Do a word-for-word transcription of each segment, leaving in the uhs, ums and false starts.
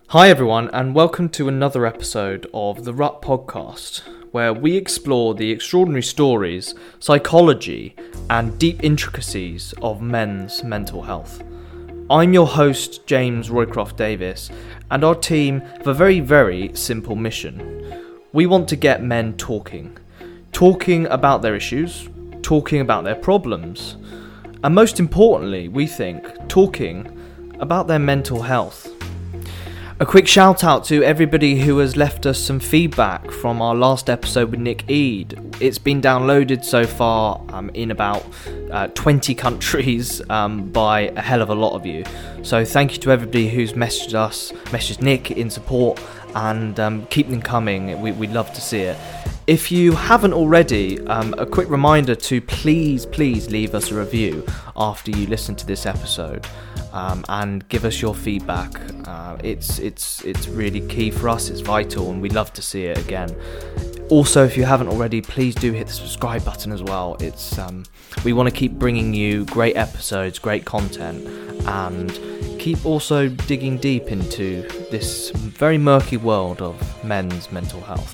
Hi everyone, and welcome to another episode of the Rut Podcast, where we explore the extraordinary stories, psychology, and deep intricacies of men's mental health. I'm your host, James Roycroft Davis, and our team have a very, very simple mission. We want to get men talking. Talking about their issues, talking about their problems, and most importantly, we think, talking about their mental health. A quick shout out to everybody who has left us some feedback from our last episode with Nick Eade. It's been downloaded so far um, in about uh, twenty countries um, by a hell of a lot of you. So thank you to everybody who's messaged us, messaged Nick in support, and um, keep them coming. We, we'd love to see it. If you haven't already, um, a quick reminder to please, please leave us a review after you listen to this episode. Um, and give us your feedback. Uh, it's it's it's really key for us. It's vital, and we'd love to see it again. Also, if you haven't already, please do hit the subscribe button as well. It's um, we want to keep bringing you great episodes, great content, and keep also digging deep into this very murky world of men's mental health.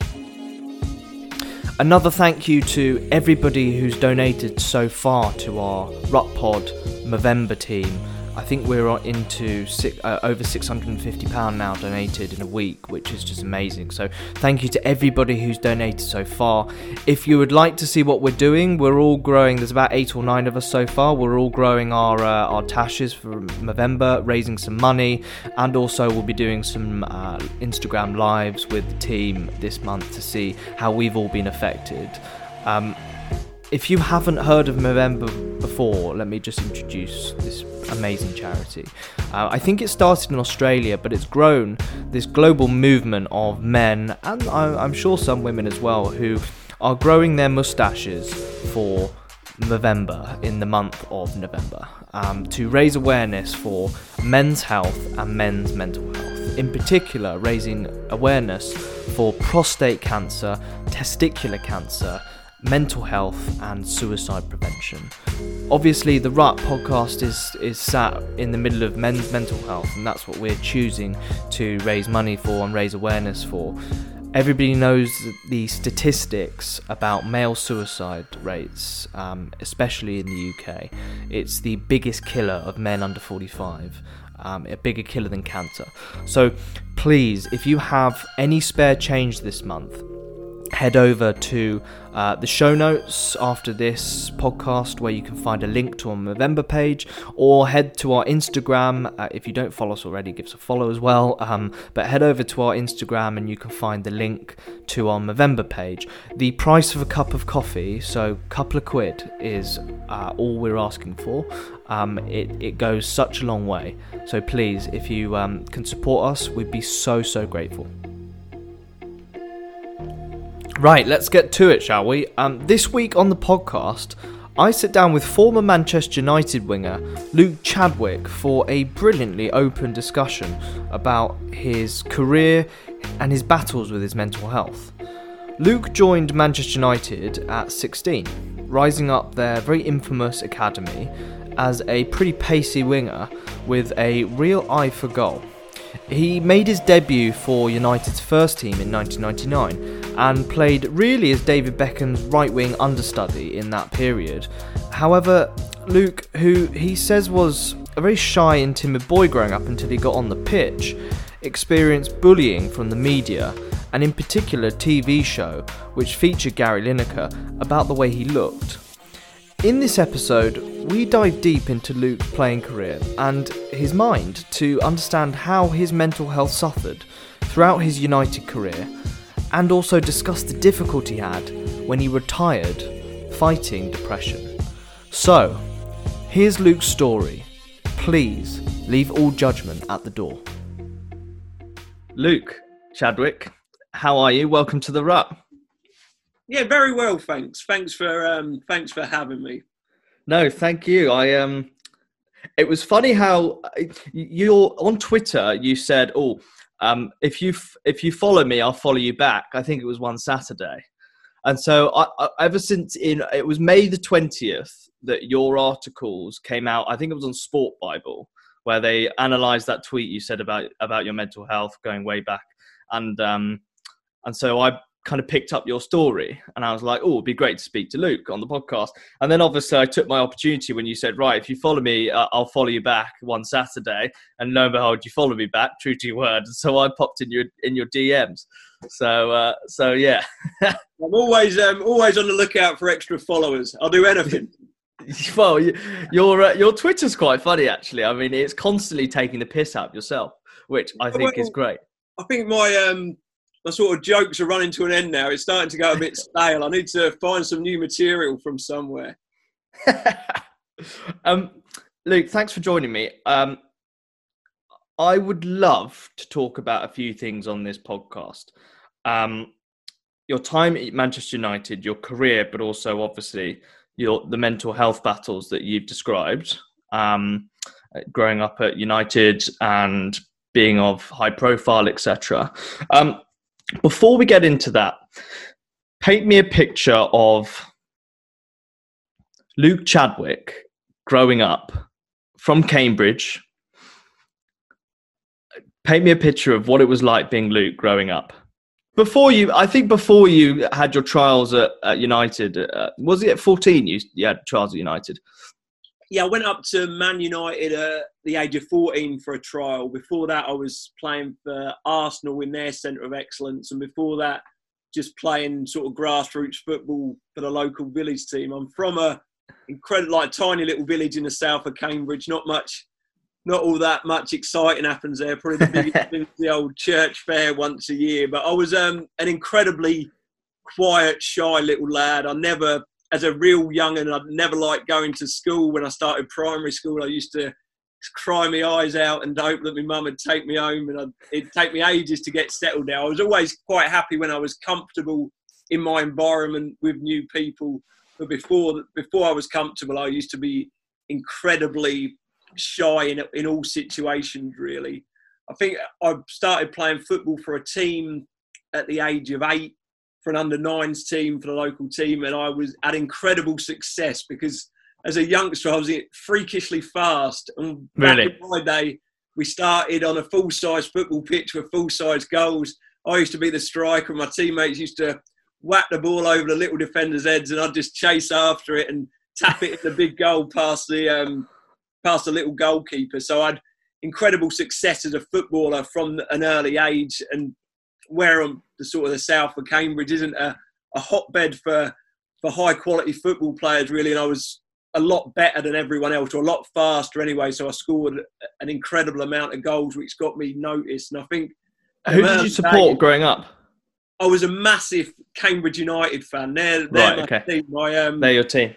Another thank you to everybody who's donated so far to our RutPod Movember team. I think we're into six, uh, over six hundred fifty pounds now donated in a week, which is just amazing. So thank you to everybody who's donated so far. If you would like to see what we're doing, we're all growing. There's about eight or nine of us so far. We're all growing our uh, our tashes for Movember, raising some money, and also we'll be doing some uh, Instagram lives with the team this month to see how we've all been affected. Um, if you haven't heard of Movember before, let me just introduce this amazing charity. Uh, I think it started in Australia, but it's grown this global movement of men, and I'm sure some women as well, who are growing their moustaches for November, in the month of November, um, to raise awareness for men's health and men's mental health. In particular, raising awareness for prostate cancer, testicular cancer, mental health and suicide prevention. Obviously, the Rut podcast is is sat in the middle of men's mental health, and that's what we're choosing to raise money for and raise awareness for. Everybody knows the statistics about male suicide rates, um, especially in the U K. It's the biggest killer of men under forty-five. Um, a bigger killer than cancer. So please, if you have any spare change this month, head over to uh, the show notes after this podcast, where you can find a link to our Movember page, or head to our Instagram. Uh, if you don't follow us already, give us a follow as well. Um, but head over to our Instagram and you can find the link to our Movember page. The price of a cup of coffee, so a couple of quid, is uh, all we're asking for. Um, it, it goes such a long way. So please, if you um, can support us, we'd be so, so grateful. Right, let's get to it, shall we? Um, this week on the podcast, I sit down with former Manchester United winger Luke Chadwick for a brilliantly open discussion about his career and his battles with his mental health. Luke joined Manchester United at sixteen, rising up their very infamous academy as a pretty pacey winger with a real eye for goal. He made his debut for United's first team in nineteen ninety-nine and played really as David Beckham's right-wing understudy in that period. However, Luke, who he says was a very shy and timid boy growing up until he got on the pitch, experienced bullying from the media, and in particular a T V show which featured Gary Lineker about the way he looked. In this episode, we dive deep into Luke's playing career and his mind to understand how his mental health suffered throughout his United career, and also discuss the difficulty he had when he retired fighting depression. So, here's Luke's story. Please leave all judgment at the door. Luke Chadwick, how are you? Welcome to the Rut. Yeah, very well, thanks. Thanks for um, thanks for having me. No, thank you. I um, it was funny how you're on Twitter. You said, "Oh, um, if you if you follow me, I'll follow you back." I think it was one Saturday, and so I, I, ever since in it was May the twentieth that your articles came out. I think it was on Sport Bible, where they analysed that tweet you said about about your mental health going way back, and um, and so I kind of picked up your story, and I was like, oh, it'd be great to speak to Luke on the podcast. And then obviously I took my opportunity when you said, right, if you follow me, uh, I'll follow you back one Saturday. And lo and behold, you follow me back, true to your word. And so I popped in your in your D Ms. So uh, so yeah. I'm always um, always on the lookout for extra followers. I'll do anything. Well, you, your uh, your Twitter's quite funny, actually. I mean, it's constantly taking the piss out of yourself, which I think well, is great. I think my um. My sort of jokes are running to an end now. It's starting to go a bit stale. I need to find some new material from somewhere. um, Luke, thanks for joining me. Um, I would love to talk about a few things on this podcast. Um, your time at Manchester United, your career, but also obviously your the mental health battles that you've described, um, growing up at United and being of high profile, et cetera. Um, Before we get into that, paint me a picture of Luke Chadwick growing up from Cambridge. Paint me a picture of what it was like being Luke growing up. Before you, I think before you had your trials at, at United, uh, was it at fourteen you, you had trials at United? Yeah, I went up to Man United at the age of fourteen for a trial. Before that, I was playing for Arsenal in their centre of excellence. And before that, just playing sort of grassroots football for the local village team. I'm from a incredible, like tiny little village in the south of Cambridge. Not much, not all that much exciting happens there. Probably the biggest thing is the old church fair once a year. But I was um, an incredibly quiet, shy little lad. I never... As a real young'un, I'd never liked going to school. When I started primary school, I used to cry my eyes out and hope that my mum would take me home, and I'd, it'd take me ages to get settled there. I was always quite happy when I was comfortable in my environment with new people. But before before I was comfortable, I used to be incredibly shy in, in all situations, really. I think I started playing football for a team at the age of eight, for an under nines team for the local team, and I was had incredible success because as a youngster I was freakishly fast. And back really? in my day, we started on a full-size football pitch with full-size goals. I used to be the striker, and my teammates used to whack the ball over the little defenders' heads, and I'd just chase after it and tap it in the big goal past the um, past the little goalkeeper. So I had incredible success as a footballer from an early age, and where I'm the sort of the south of Cambridge isn't a, a hotbed for for high quality football players, really. And I was a lot better than everyone else, or a lot faster anyway. So I scored an incredible amount of goals, which got me noticed. And I think who did you support day, growing up? I was a massive Cambridge United fan. They're, they're right, okay. Team. My, um, they're your team.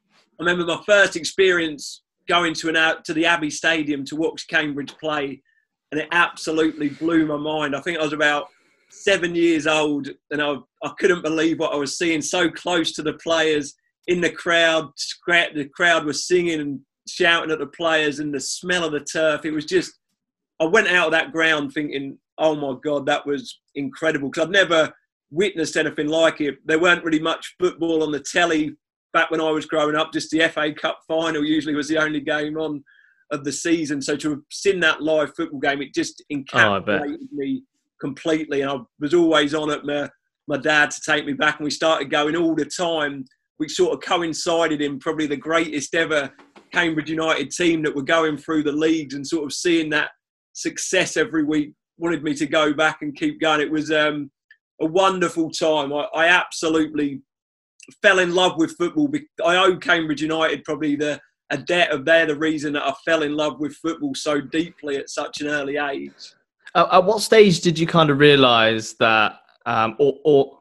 I remember my first experience going to an out to the Abbey Stadium to watch Cambridge play, and it absolutely blew my mind. I think I was about seven years old, and I, I couldn't believe what I was seeing. So close to the players, in the crowd, the crowd was singing and shouting at the players, and the smell of the turf. It was just, I went out of that ground thinking, oh my God, that was incredible, because I've never witnessed anything like it. There weren't really much football on the telly back when I was growing up. Just the F A Cup final usually was the only game on of the season. So to have seen that live football game, it just encapsulated oh, me completely. And I was always on at my, my dad to take me back, and we started going all the time. We sort of coincided in probably the greatest ever Cambridge United team that were going through the leagues, and sort of seeing that success every week wanted me to go back and keep going. It was um, a wonderful time. I, I absolutely fell in love with football. I owe Cambridge United probably the a debt of they're the reason that I fell in love with football so deeply at such an early age. Uh, at what stage did you kind of realise that, um, or, or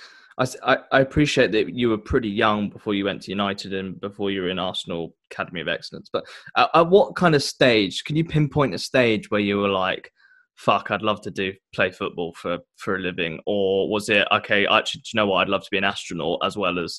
I, I appreciate that you were pretty young before you went to United and before you were in Arsenal Academy of Excellence, but at, at what kind of stage, can you pinpoint a stage where you were like, fuck, I'd love to do play football for, for a living? Or was it, okay, actually, do you know what, I'd love to be an astronaut as well as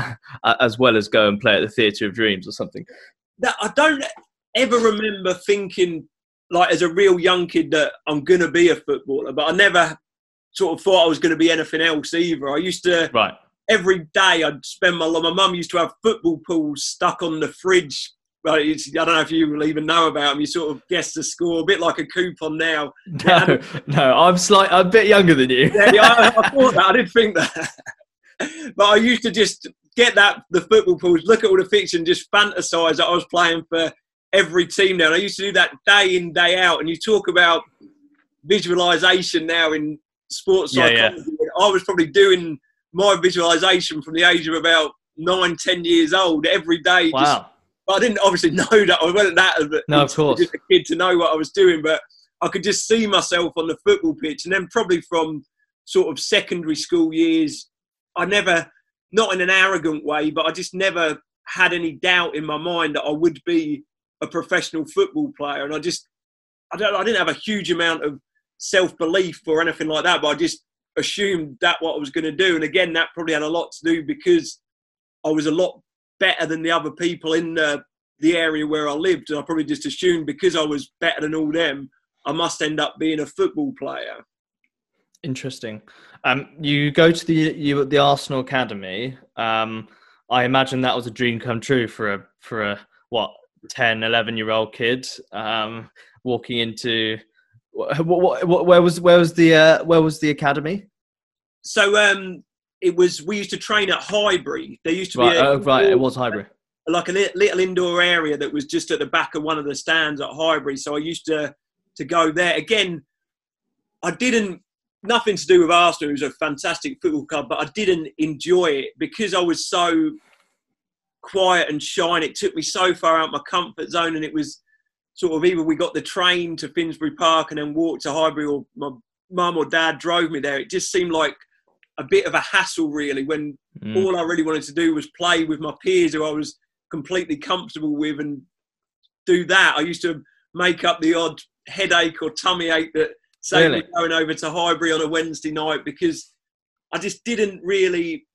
as well as go and play at the Theatre of Dreams or something? That, I don't ever remember thinking, like as a real young kid, that I'm going to be a footballer, but I never sort of thought I was going to be anything else either. I used to, right. every day I'd spend my, my mum used to have football pools stuck on the fridge well, it's, I don't know if you will even know about them. You sort of guess the score, a bit like a coupon now. No, no, I'm slight, I'm a bit younger than you. Yeah, yeah I, I thought that. I did think that. But I used to just get that, the football pools, look at all the fixtures and just fantasise that I was playing for every team now. And I used to do that day in, day out. And you talk about visualisation now in sports psychology. Yeah, yeah. I was probably doing my visualisation from the age of about nine, ten years old every day. Wow. Just, but I didn't obviously know that. I wasn't that as a, no, of course. just a kid to know what I was doing. But I could just see myself on the football pitch. And then probably from sort of secondary school years, I never, not in an arrogant way, but I just never had any doubt in my mind that I would be a professional football player. And I just, I don't, I didn't have a huge amount of self-belief or anything like that, but I just assumed that what I was going to do. And again, that probably had a lot to do because I was a lot better than the other people in the, the area where I lived. And I probably just assumed because I was better than all them, I must end up being a football player. Interesting. Um, you go to the you the Arsenal Academy. Um, I imagine that was a dream come true for a for a what ten, eleven year old kid um, walking into what, what, what, where was where was the uh, where was the academy? So um, it was we used to train at Highbury. There used to right, be a, oh, right. It was Highbury, like a little indoor area that was just at the back of one of the stands at Highbury. So I used to to go there again. I didn't. Nothing to do with Arsenal. It was a fantastic football club, but I didn't enjoy it because I was so quiet and shy. And it took me so far out my comfort zone. And it was sort of either we got the train to Finsbury Park and then walked to Highbury, or my mum or dad drove me there. It just seemed like a bit of a hassle, really, when mm. all I really wanted to do was play with my peers who I was completely comfortable with and do that. I used to make up the odd headache or tummy ache that say really? We're going over to Highbury on a Wednesday night because I just didn't really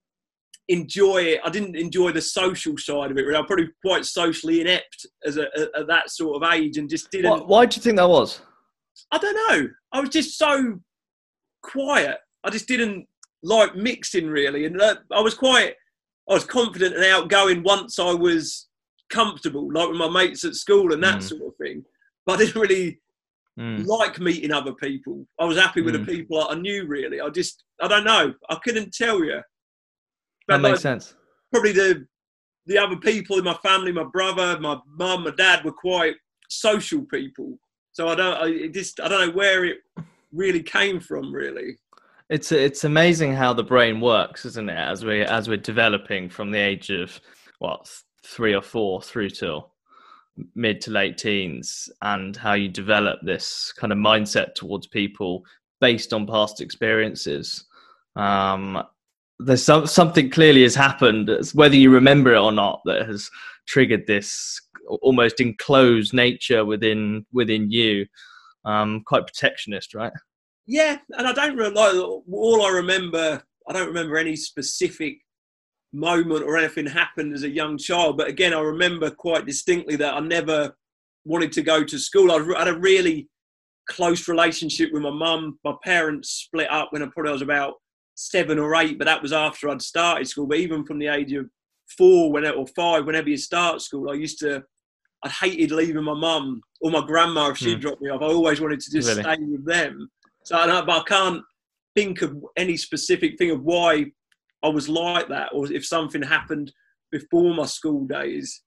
enjoy it. I didn't enjoy the social side of it. Really. I'm probably quite socially inept as a, a, at that sort of age and just didn't... Why, why do you think that was? I don't know. I was just so quiet. I just didn't like mixing really. And uh, I was quite... I was confident and outgoing once I was comfortable, like with my mates at school and that mm. sort of thing. But I didn't really... Mm. like meeting other people. I was happy with mm. the people I knew, really. I just, I don't know. I couldn't tell you. But that makes like, sense. Probably the the other people in my family, my brother, my mum, my dad were quite social people. So I don't, I it just, I don't know where it really came from, really. It's it's amazing how the brain works, isn't it? As we as we're developing from the age of what three or four through till mid to late teens, and how you develop this kind of mindset towards people based on past experiences. Um, there's some, something clearly has happened, whether you remember it or not, that has triggered this almost enclosed nature within within you. Um, quite protectionist, right? Yeah, and I don't really, like, all I remember, I don't remember any specific moment or anything happened as a young child, but again I remember quite distinctly that I never wanted to go to school. I had a really close relationship with my mum. My parents split up when I probably was about seven or eight, but that was after I'd started school. But even from the age of four when, or five, whenever you start school, I used to I hated leaving my mum or my grandma if she mm. dropped me off. I always wanted to just really? stay with them. So I, but I can't think of any specific thing of why I was like that, or if something happened before my school days.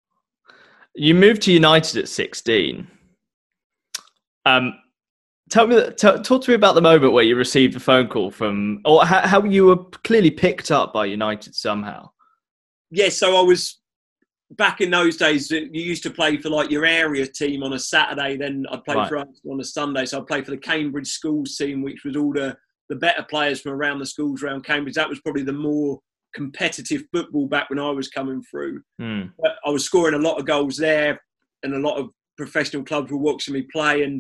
You moved to United at sixteen. Um, tell me, t- talk to me about the moment where you received a phone call from, or how, how you were clearly picked up by United somehow. Yeah, so I was back in those days. You used to play for like your area team on a Saturday, then I'd play right. for us on a Sunday. So I'd play for the Cambridge schools team, which was all the the better players from around the schools around Cambridge. That was probably the more competitive football back when I was coming through. Mm. But I was scoring a lot of goals there, and a lot of professional clubs were watching me play. And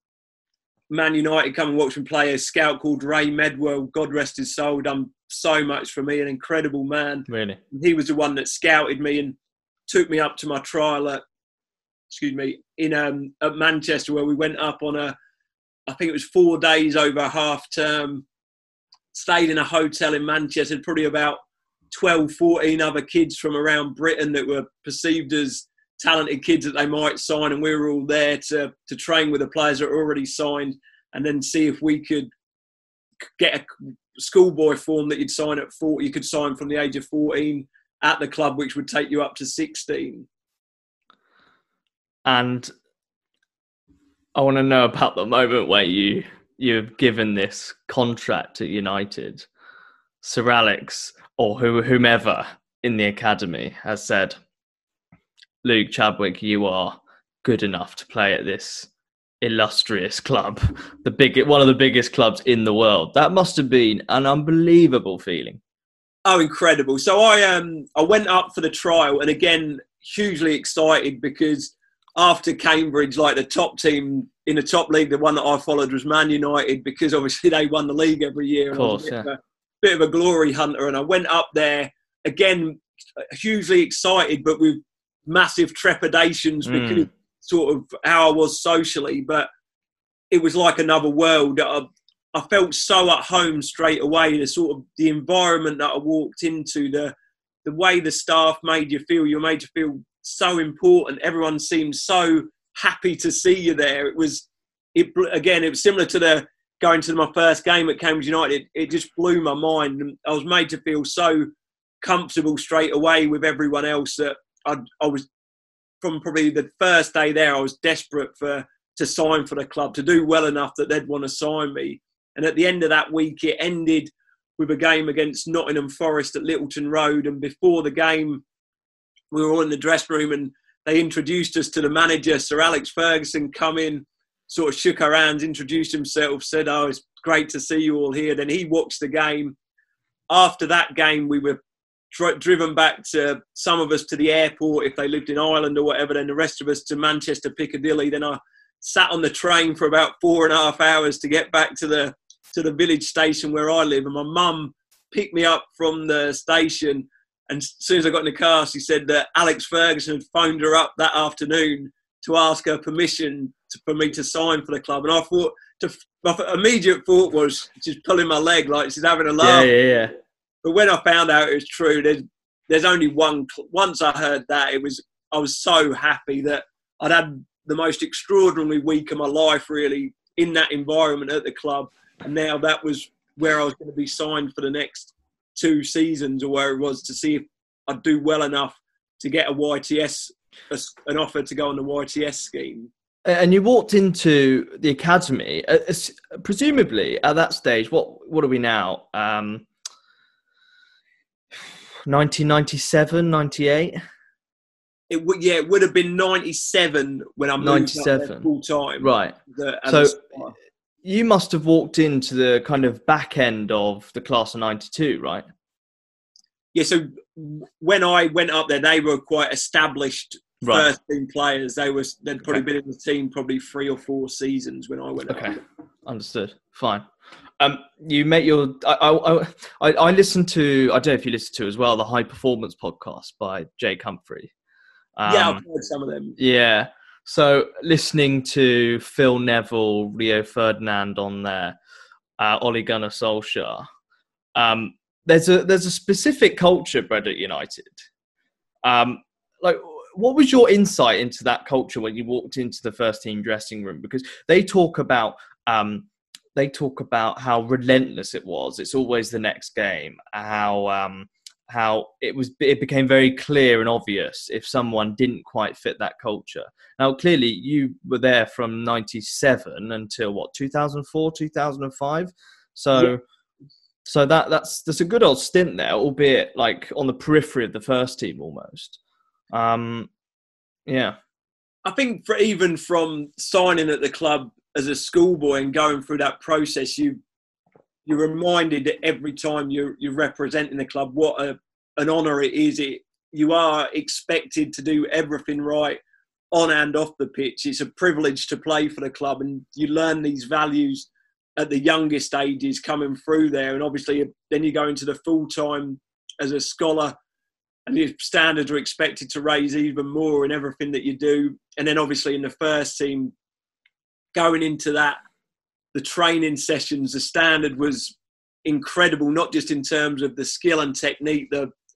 Man United come and watch me play. A scout called Ray Medwell, God rest his soul, done so much for me, an incredible man. Really? And he was the one that scouted me and took me up to my trial at, excuse me, in um, at Manchester, where we went up on a, I think it was four days over half term, stayed in a hotel in Manchester, probably about twelve, fourteen other kids from around Britain that were perceived as talented kids that they might sign, and we were all there to to train with the players that are already signed, and then see if we could get a schoolboy form that you'd sign at forty. You could sign from the age of fourteen at the club, which would take you up to sixteen. And I want to know about the moment where you you've given this contract at United. Sir Alex, or who, whomever in the academy, has said, Luke Chadwick, you are good enough to play at this illustrious club, the big, one of the biggest clubs in the world. That must have been an unbelievable feeling. Oh, incredible. So I um I went up for the trial, and again, hugely excited because after Cambridge, like the top team in the top league, the one that I followed was Man United, because obviously they won the league every year. Of course, and I was a bit, yeah. of a, bit of a glory hunter, and I went up there, again, hugely excited, but with massive trepidations Mm. because sort of how I was socially, but it was like another world. I, I felt so at home straight away. The sort of the environment that I walked into, the the way the staff made you feel, you made you feel so important. Everyone seemed so happy to see you there. It was, it again, it was similar to the going to my first game at Cambridge United. It, it just blew my mind, and I was made to feel so comfortable straight away with everyone else that I, I was, from probably the first day there, I was desperate for to sign for the club, to do well enough that they'd want to sign me. And at the end of that week, it ended with a game against Nottingham Forest at Littleton Road. And before the game, we were all in the dressing room, and they introduced us to the manager, Sir Alex Ferguson, come in, sort of shook our hands, introduced himself, said, oh, it's great to see you all here. Then he watched the game. After that game, we were dri- driven back to, some of us to the airport if they lived in Ireland or whatever, then the rest of us to Manchester Piccadilly. Then I sat on the train for about four and a half hours to get back to the to the village station where I live. And my mum picked me up from the station, and as soon as I got in the car, she said that Alex Ferguson had phoned her up that afternoon to ask her permission to, for me to sign for the club. And I thought, to, my immediate thought was she's pulling my leg, like she's having a laugh. Yeah, yeah, yeah. But when I found out it was true, there's there's only one. Once I heard that, it was I was so happy that I'd had the most extraordinary week of my life, really, in that environment at the club. And now that was where I was going to be signed for the next two seasons, or where it was, to see if I'd do well enough to get a Y T S, an offer to go on the Y T S scheme. And you walked into the academy, uh, presumably at that stage. What what are we now? Um, nineteen ninety-seven, ninety-eight? It would, yeah, it would have been ninety-seven when I moved ninety-seven. up there full time. Right. The, So the, you must have walked into the kind of back end of the class of ninety-two, right? yeah, so when I went up there, they were quite established Right. first team players. They were they'd probably Okay. been in the team probably three or four seasons when I went Okay, up. understood. Fine. Um, you met your. I, I I I listened to. I don't know if you listened to as well the High Performance podcast by Jake Humphrey. Um, Yeah, I've heard some of them. Yeah. So listening to Phil Neville, Rio Ferdinand on there, uh, Ole Gunnar Solskjaer. Um, there's a there's a specific culture bred at United. Um, like, what was your insight into that culture when you walked into the first team dressing room? Because they talk about um, they talk about how relentless it was. It's always the next game. How um, how it was. It became very clear and obvious if someone didn't quite fit that culture. Now, clearly, you were there from ninety-seven until what, two thousand four, two thousand five. So. Yeah. So that that's that's a good old stint there, albeit like on the periphery of the first team almost. Um, yeah. I think for even from signing at the club as a schoolboy and going through that process, you you're reminded that every time you're you're representing the club, what a, an honour it is. It you are expected to do everything right on and off the pitch. It's a privilege to play for the club, and you learn these values at the youngest ages coming through there. And obviously then you go into the full time as a scholar, and your standards are expected to raise even more in everything that you do. And then obviously in the first team, going into that, the training sessions, the standard was incredible, not just in terms of the skill and technique, the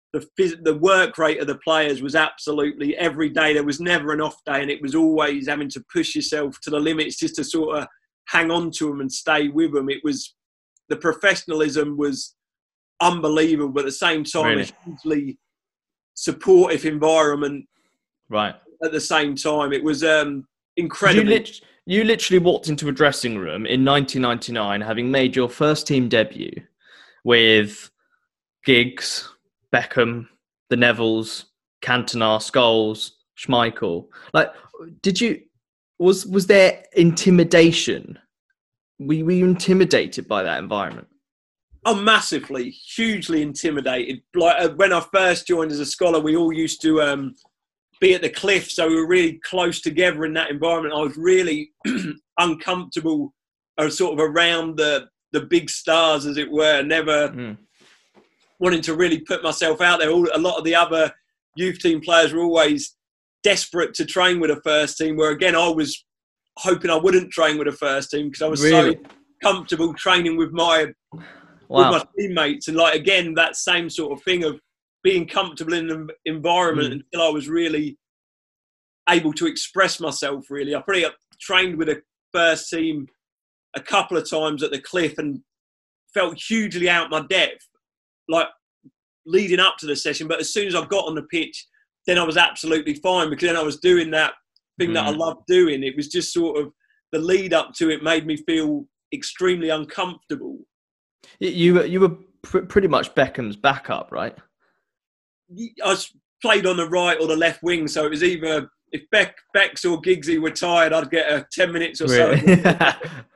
the phys- the work rate of the players was absolutely every day. There was never an off day, and it was always having to push yourself to the limits just to sort of hang on to them and stay with them. It was the professionalism was unbelievable, but at the same time, Really? a hugely supportive environment. Right. At the same time, it was um, incredible. You, lit- you literally walked into a dressing room in nineteen ninety-nine, having made your first team debut with Giggs, Beckham, the Nevilles, Cantona, Scholes, Schmeichel. Like, did you? Was was there intimidation? Were, were you intimidated by that environment? Oh, massively, hugely intimidated. Like uh, when I first joined as a scholar, we all used to um, be at the cliff, so we were really close together in that environment. I was really uncomfortable, or sort of around the the big stars, as it were. Never mm. wanting to really put myself out there. All, a lot of the other youth team players were always desperate to train with a first team, where again I was hoping I wouldn't train with a first team because I was really? so comfortable training with my wow. with my teammates, and like again that same sort of thing of being comfortable in the environment mm. until I was really able to express myself. Really, I probably trained with a first team a couple of times at the cliff and felt hugely out my depth, like leading up to the session. But as soon as I got on the pitch, then I was absolutely fine, because then I was doing that thing mm. that I loved doing. It was just sort of the lead up to it made me feel extremely uncomfortable. You you were pr- pretty much Beckham's backup, right? I was played on the right or the left wing, so it was either if Beck, Becks or Giggsy were tired, I'd get a ten minutes or really? so.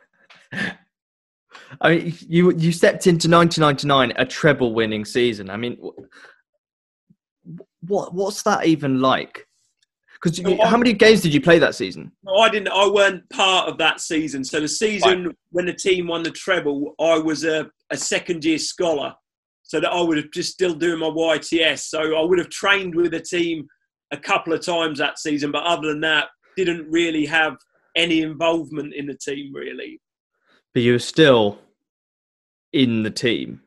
I mean, you you stepped into nineteen ninety-nine, a treble-winning season. I mean, what what's that even like? Because so how many games did you play that season? No, I didn't. I weren't part of that season. So the season right. when the team won the treble, I was a, a second-year scholar, so that I would have just still doing my Y T S. So I would have trained with the team a couple of times that season, but other than that, didn't really have any involvement in the team really. But you were still in the team.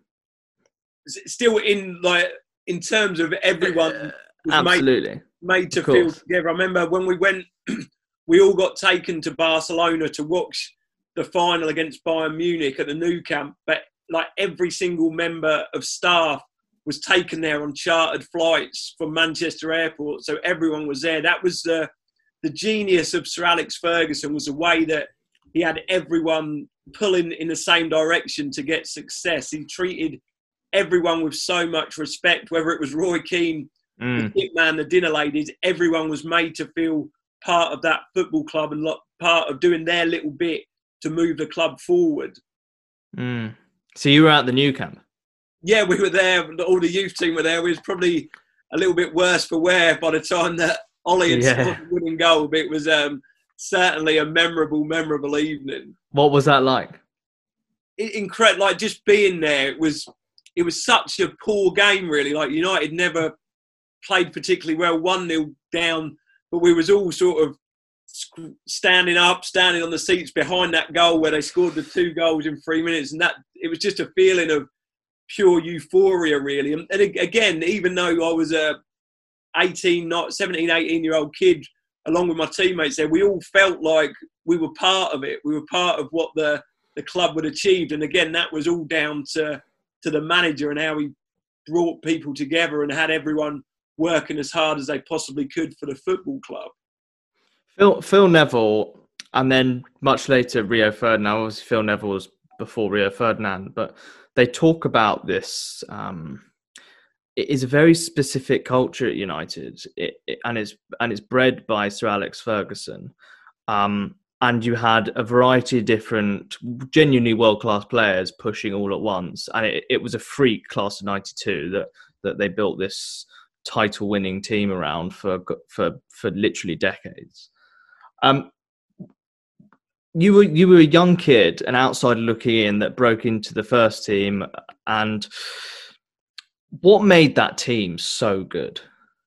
Still in, like, in terms of everyone was absolutely made, made to feel together. I remember when we went, we all got taken to Barcelona to watch the final against Bayern Munich at the Nou Camp, but like every single member of staff was taken there on chartered flights from Manchester Airport, so everyone was there. That was the the genius of Sir Alex Ferguson, was the way that he had everyone pulling in the same direction to get success. He treated everyone with so much respect, whether it was Roy Keane, mm. the hitman, the dinner ladies. Everyone was made to feel part of that football club and part of doing their little bit to move the club forward. Mm. So you were at the Nou Camp? Yeah, we were there. All the youth team were there. We was probably a little bit worse for wear by the time that Ollie had yeah. scored the winning goal. But it was um, certainly a memorable, memorable evening. What was that like? Incredible. Like just being there, it was it was such a poor game, really. Like United never played particularly well, one nil down, but we was all sort of standing up, standing on the seats behind that goal where they scored the two goals in three minutes, and that it was just a feeling of pure euphoria, really. And, and again, even though I was a eighteen, not seventeen, eighteen year old kid, along with my teammates there, we all felt like we were part of it. We were part of what the, the club would achieve. And again, that was all down to, to the manager and how he brought people together and had everyone working as hard as they possibly could for the football club. Phil, Phil Neville, and then much later Rio Ferdinand. Obviously, Phil Neville was before Rio Ferdinand, but they talk about this. Um, it is a very specific culture at United, it, it, and it's and it's bred by Sir Alex Ferguson. Um, and you had a variety of different, genuinely world-class players pushing all at once, and it, it was a freak class of ninety-two that that they built this title-winning team around for for for literally decades. Um, you were you were a young kid, an outsider looking in, that broke into the first team. And what made that team so good?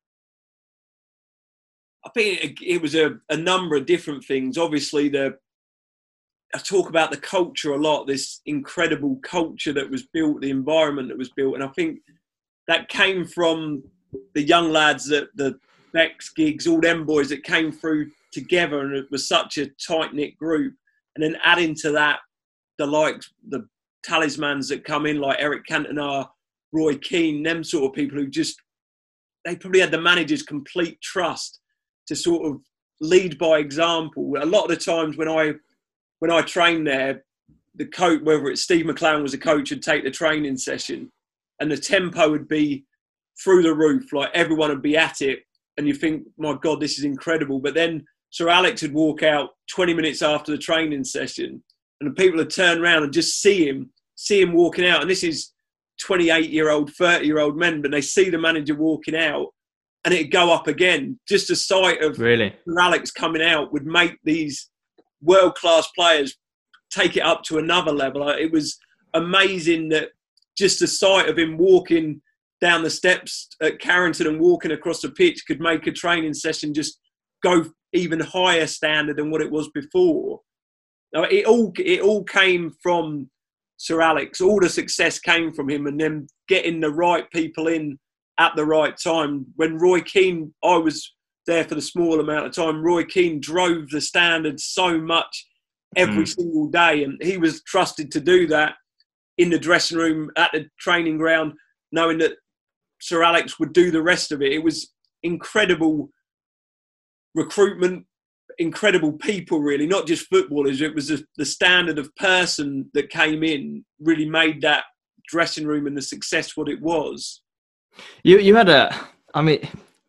I think it, it was a, a number of different things. Obviously, the I talk about the culture a lot. This incredible culture that was built, the environment that was built, and I think that came from the young lads, that the Becks, Giggs, all them boys that came through together, and it was such a tight-knit group. And then adding to that the likes, the talismans that come in like Eric Cantona, Roy Keane, them sort of people who just, they probably had the manager's complete trust to sort of lead by example. A lot of the times when I when I trained there, the coach, whether it's Steve McLaren was the coach, would take the training session and the tempo would be through the roof, like everyone would be at it. And you think, my God, this is incredible. But then Sir Alex would walk out twenty minutes after the training session and the people would turn around and just see him, see him walking out. And this is twenty-eight-year-old, thirty-year-old men, but they see the manager walking out and it'd go up again. Just the sight of really? Sir Alex coming out would make these world-class players take it up to another level. It was amazing that just the sight of him walking down the steps at Carrington and walking across the pitch could make a training session just go even higher standard than what it was before. Now, it all it all came from Sir Alex. All the success came from him, and then getting the right people in at the right time. When Roy Keane, I was there for the small amount of time, Roy Keane drove the standard so much every mm. single day, and he was trusted to do that in the dressing room, at the training ground, knowing that Sir Alex would do the rest of it. It was incredible recruitment, incredible people, really, not just footballers. It was the, the standard of person that came in really made that dressing room and the success what it was. You you had a, I mean,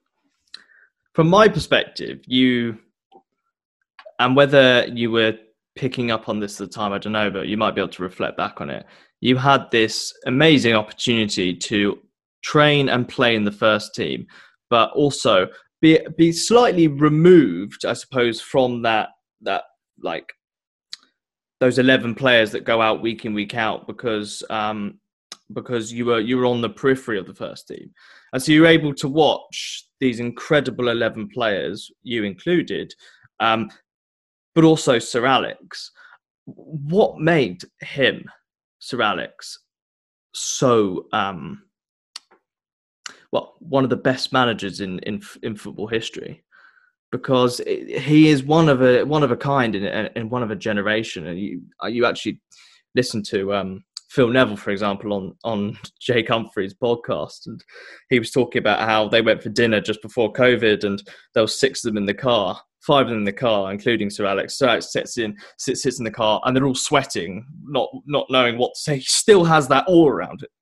from my perspective, you, and whether you were picking up on this at the time, I don't know, but you might be able to reflect back on it. You had this amazing opportunity to train and play in the first team, but also be be slightly removed, I suppose, from that that like those eleven players that go out week in, week out, because um, because you were you were on the periphery of the first team, and so you were able to watch these incredible eleven players, you included, um, but also Sir Alex. What made him, Sir Alex, so um, well, one of the best managers in, in in football history? Because it, he is one of a one of a kind in in one of a generation. And you you actually listen to um, Phil Neville, for example, on on Jake Humphrey's podcast, and he was talking about how they went for dinner just before COVID, and there was six of them in the car. Five of them in the car, including Sir Alex. Sir Alex sits in, sits, sits in the car, and they're all sweating, not not knowing what to say. He still has that awe around it.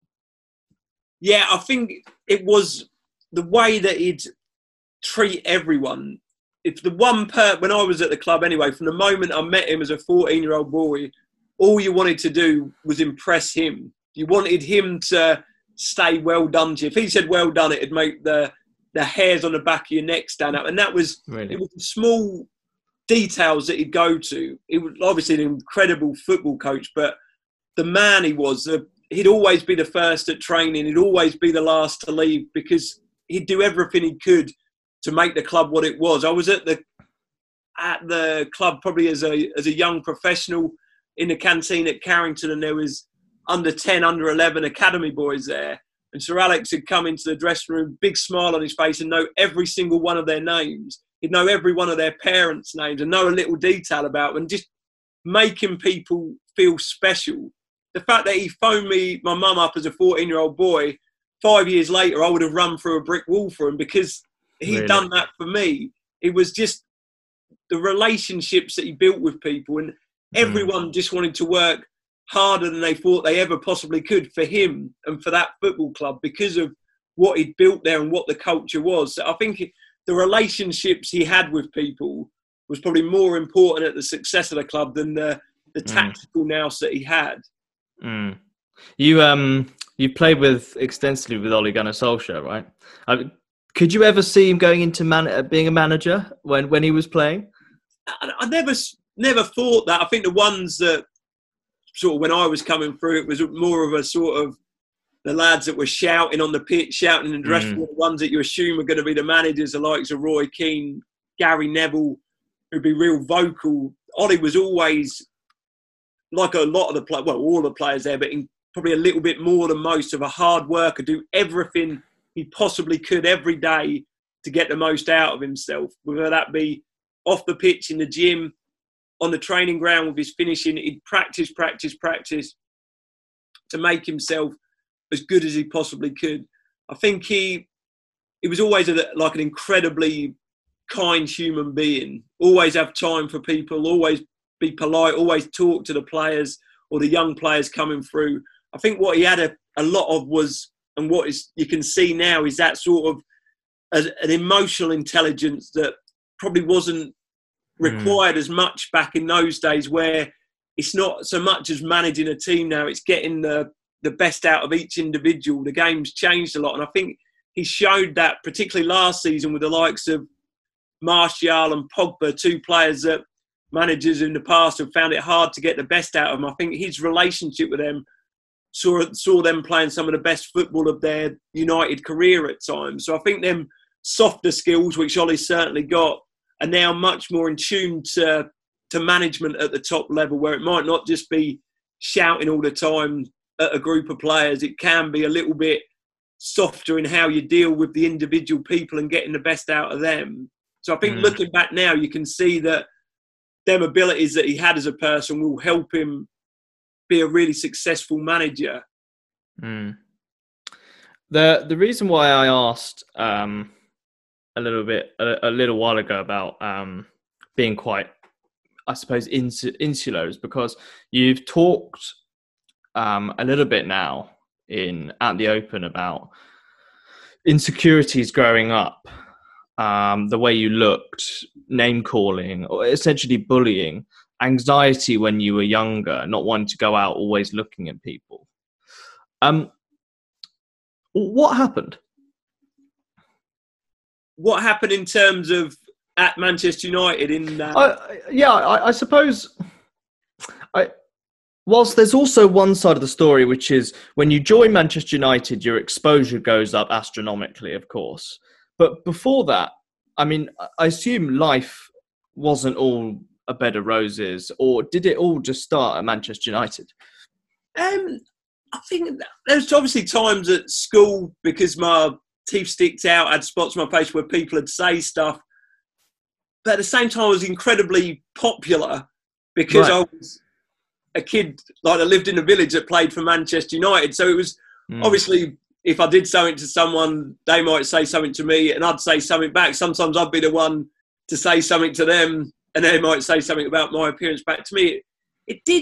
Yeah, I think it was the way that he'd treat everyone. If the one per when I was at the club anyway, from the moment I met him as a fourteen-year-old boy, all you wanted to do was impress him. You wanted him to say well done to you. If he said well done, it'd make the the hairs on the back of your neck stand up. And that was, really? It was the small details that he'd go to. He was obviously an incredible football coach, but the man he was, the, he'd always be the first at training. He'd always be the last to leave, because he'd do everything he could to make the club what it was. I was at the at the club probably as a as a young professional in the canteen at Carrington, and there was under ten, under eleven academy boys there. And Sir Alex had come into the dressing room, big smile on his face, and know every single one of their names. He'd know every one of their parents' names and know a little detail about them, and just making people feel special. The fact that he phoned me, my mum, up as a fourteen-year-old boy, five years later, I would have run through a brick wall for him, because he'd really? done that for me. It was just the relationships that he built with people, and everyone mm. just wanted to work harder than they thought they ever possibly could for him and for that football club, because of what he'd built there and what the culture was. So I think the relationships he had with people was probably more important at the success of the club than the, the mm. tactical nous that he had. Mm. You um you played with extensively with Ole Gunnar Solskjaer, right? I mean, could you ever see him going into man- being a manager when, when he was playing? I, I never never thought that. I think the ones that sort of when I was coming through, it was more of a sort of the lads that were shouting on the pitch, shouting in the dressing room, mm. the ones that you assume are going to be the managers, the likes of Roy Keane, Gary Neville, who'd be real vocal. Ollie was always, like a lot of the players, well, all the players there, but in probably a little bit more than most, of a hard worker, do everything he possibly could every day to get the most out of himself, whether that be off the pitch, in the gym, on the training ground with his finishing. He'd practice, practice, practice to make himself as good as he possibly could. I think he he was always a, like an incredibly kind human being, always have time for people, always be polite, always talk to the players or the young players coming through. I think what he had a, a lot of was, and what is you can see now, is that sort of a, an emotional intelligence that probably wasn't required mm. as much back in those days, where it's not so much as managing a team now, it's getting the, the best out of each individual. The game's changed a lot, and I think he showed that particularly last season with the likes of Martial and Pogba, two players that managers in the past have found it hard to get the best out of them. I think his relationship with them saw, saw them playing some of the best football of their United career at times. So I think them softer skills, which Ollie's certainly got, are now much more in tune to, to management at the top level, where it might not just be shouting all the time at a group of players. It can be a little bit softer in how you deal with the individual people and getting the best out of them. So I think mm. looking back now, you can see that them abilities that he had as a person will help him be a really successful manager. Mm. The the reason why I asked um, a little bit a, a little while ago about um, being quite, I suppose, insu- insular is because you've talked um, a little bit now in at the Open about insecurities growing up, um, the way you looked, name calling, or essentially bullying, anxiety when you were younger, not wanting to go out, always looking at people. Um, what happened? What happened in terms of at Manchester United? In that? I, yeah, I, I suppose. I. Whilst there's also one side of the story, which is when you join Manchester United, your exposure goes up astronomically, of course. But before that, I mean, I assume life wasn't all a bed of roses, or did it all just start at Manchester United? Um, I think there's obviously times at school, because my teeth sticked out, I had spots on my face where people would say stuff. But at the same time, I was incredibly popular because right. I was a kid like that lived in a village that played for Manchester United. So it was mm. obviously, if I did something to someone, they might say something to me and I'd say something back. Sometimes I'd be the one to say something to them and they might say something about my appearance back to me. It, it did,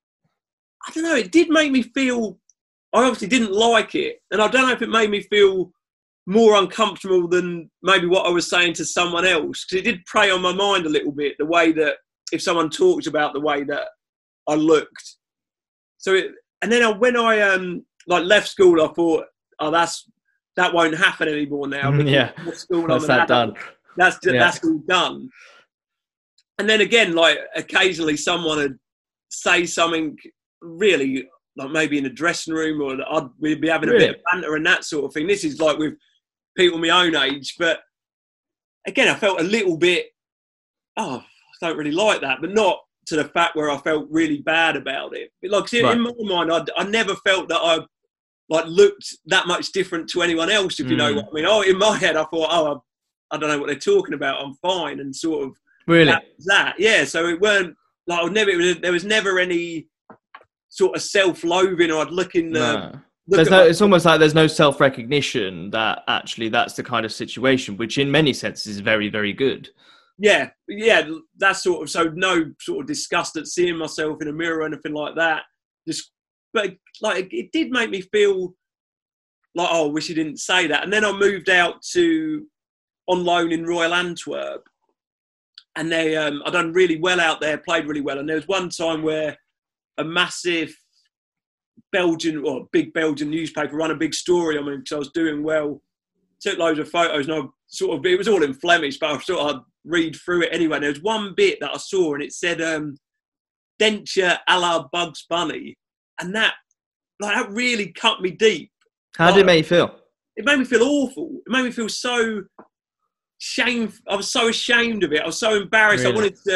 I don't know, it did make me feel, I obviously didn't like it. And I don't know if it made me feel more uncomfortable than maybe what I was saying to someone else. Because it did prey on my mind a little bit, the way that if someone talked about the way that I looked. So, it, and then I, when I um like left school, I thought, oh, that's that won't happen anymore now. Yeah, school that's that done. That's yeah. that's all done. And then again, like occasionally, someone would say something really, like maybe in a dressing room, or I'd we'd be having a really? bit of banter and that sort of thing. This is like with people my own age, but again, I felt a little bit, oh, I don't really like that, but not to the fact where I felt really bad about it. Like right. in my mind, I, I never felt that I like looked that much different to anyone else, if you mm. know what I mean. Oh, in my head, I thought, oh, I, I don't know what they're talking about. I'm fine, and sort of really that, that. yeah. So it weren't like I would never. It was, there was never any sort of self-loathing, or I'd look in the. No. Look there's no. My, it's almost like there's no self-recognition that actually that's the kind of situation, which in many senses is very, very good. Yeah, yeah, that's sort of, so no sort of disgust at seeing myself in a mirror or anything like that. Just, but like it did make me feel like, oh, I wish you didn't say that. And then I moved out to on loan in Royal Antwerp, and they, um, I done really well out there, played really well. And there was one time where a massive Belgian or big Belgian newspaper ran a big story on me because I was doing well. Took loads of photos, and I sort of, it was all in Flemish, but I sort of read through it anyway. And there was one bit that I saw, and it said um, "denture a la Bugs Bunny," and that like that really cut me deep. How like, did it make you feel? It made me feel awful. It made me feel so shame. I was so ashamed of it. I was so embarrassed. Really? I wanted to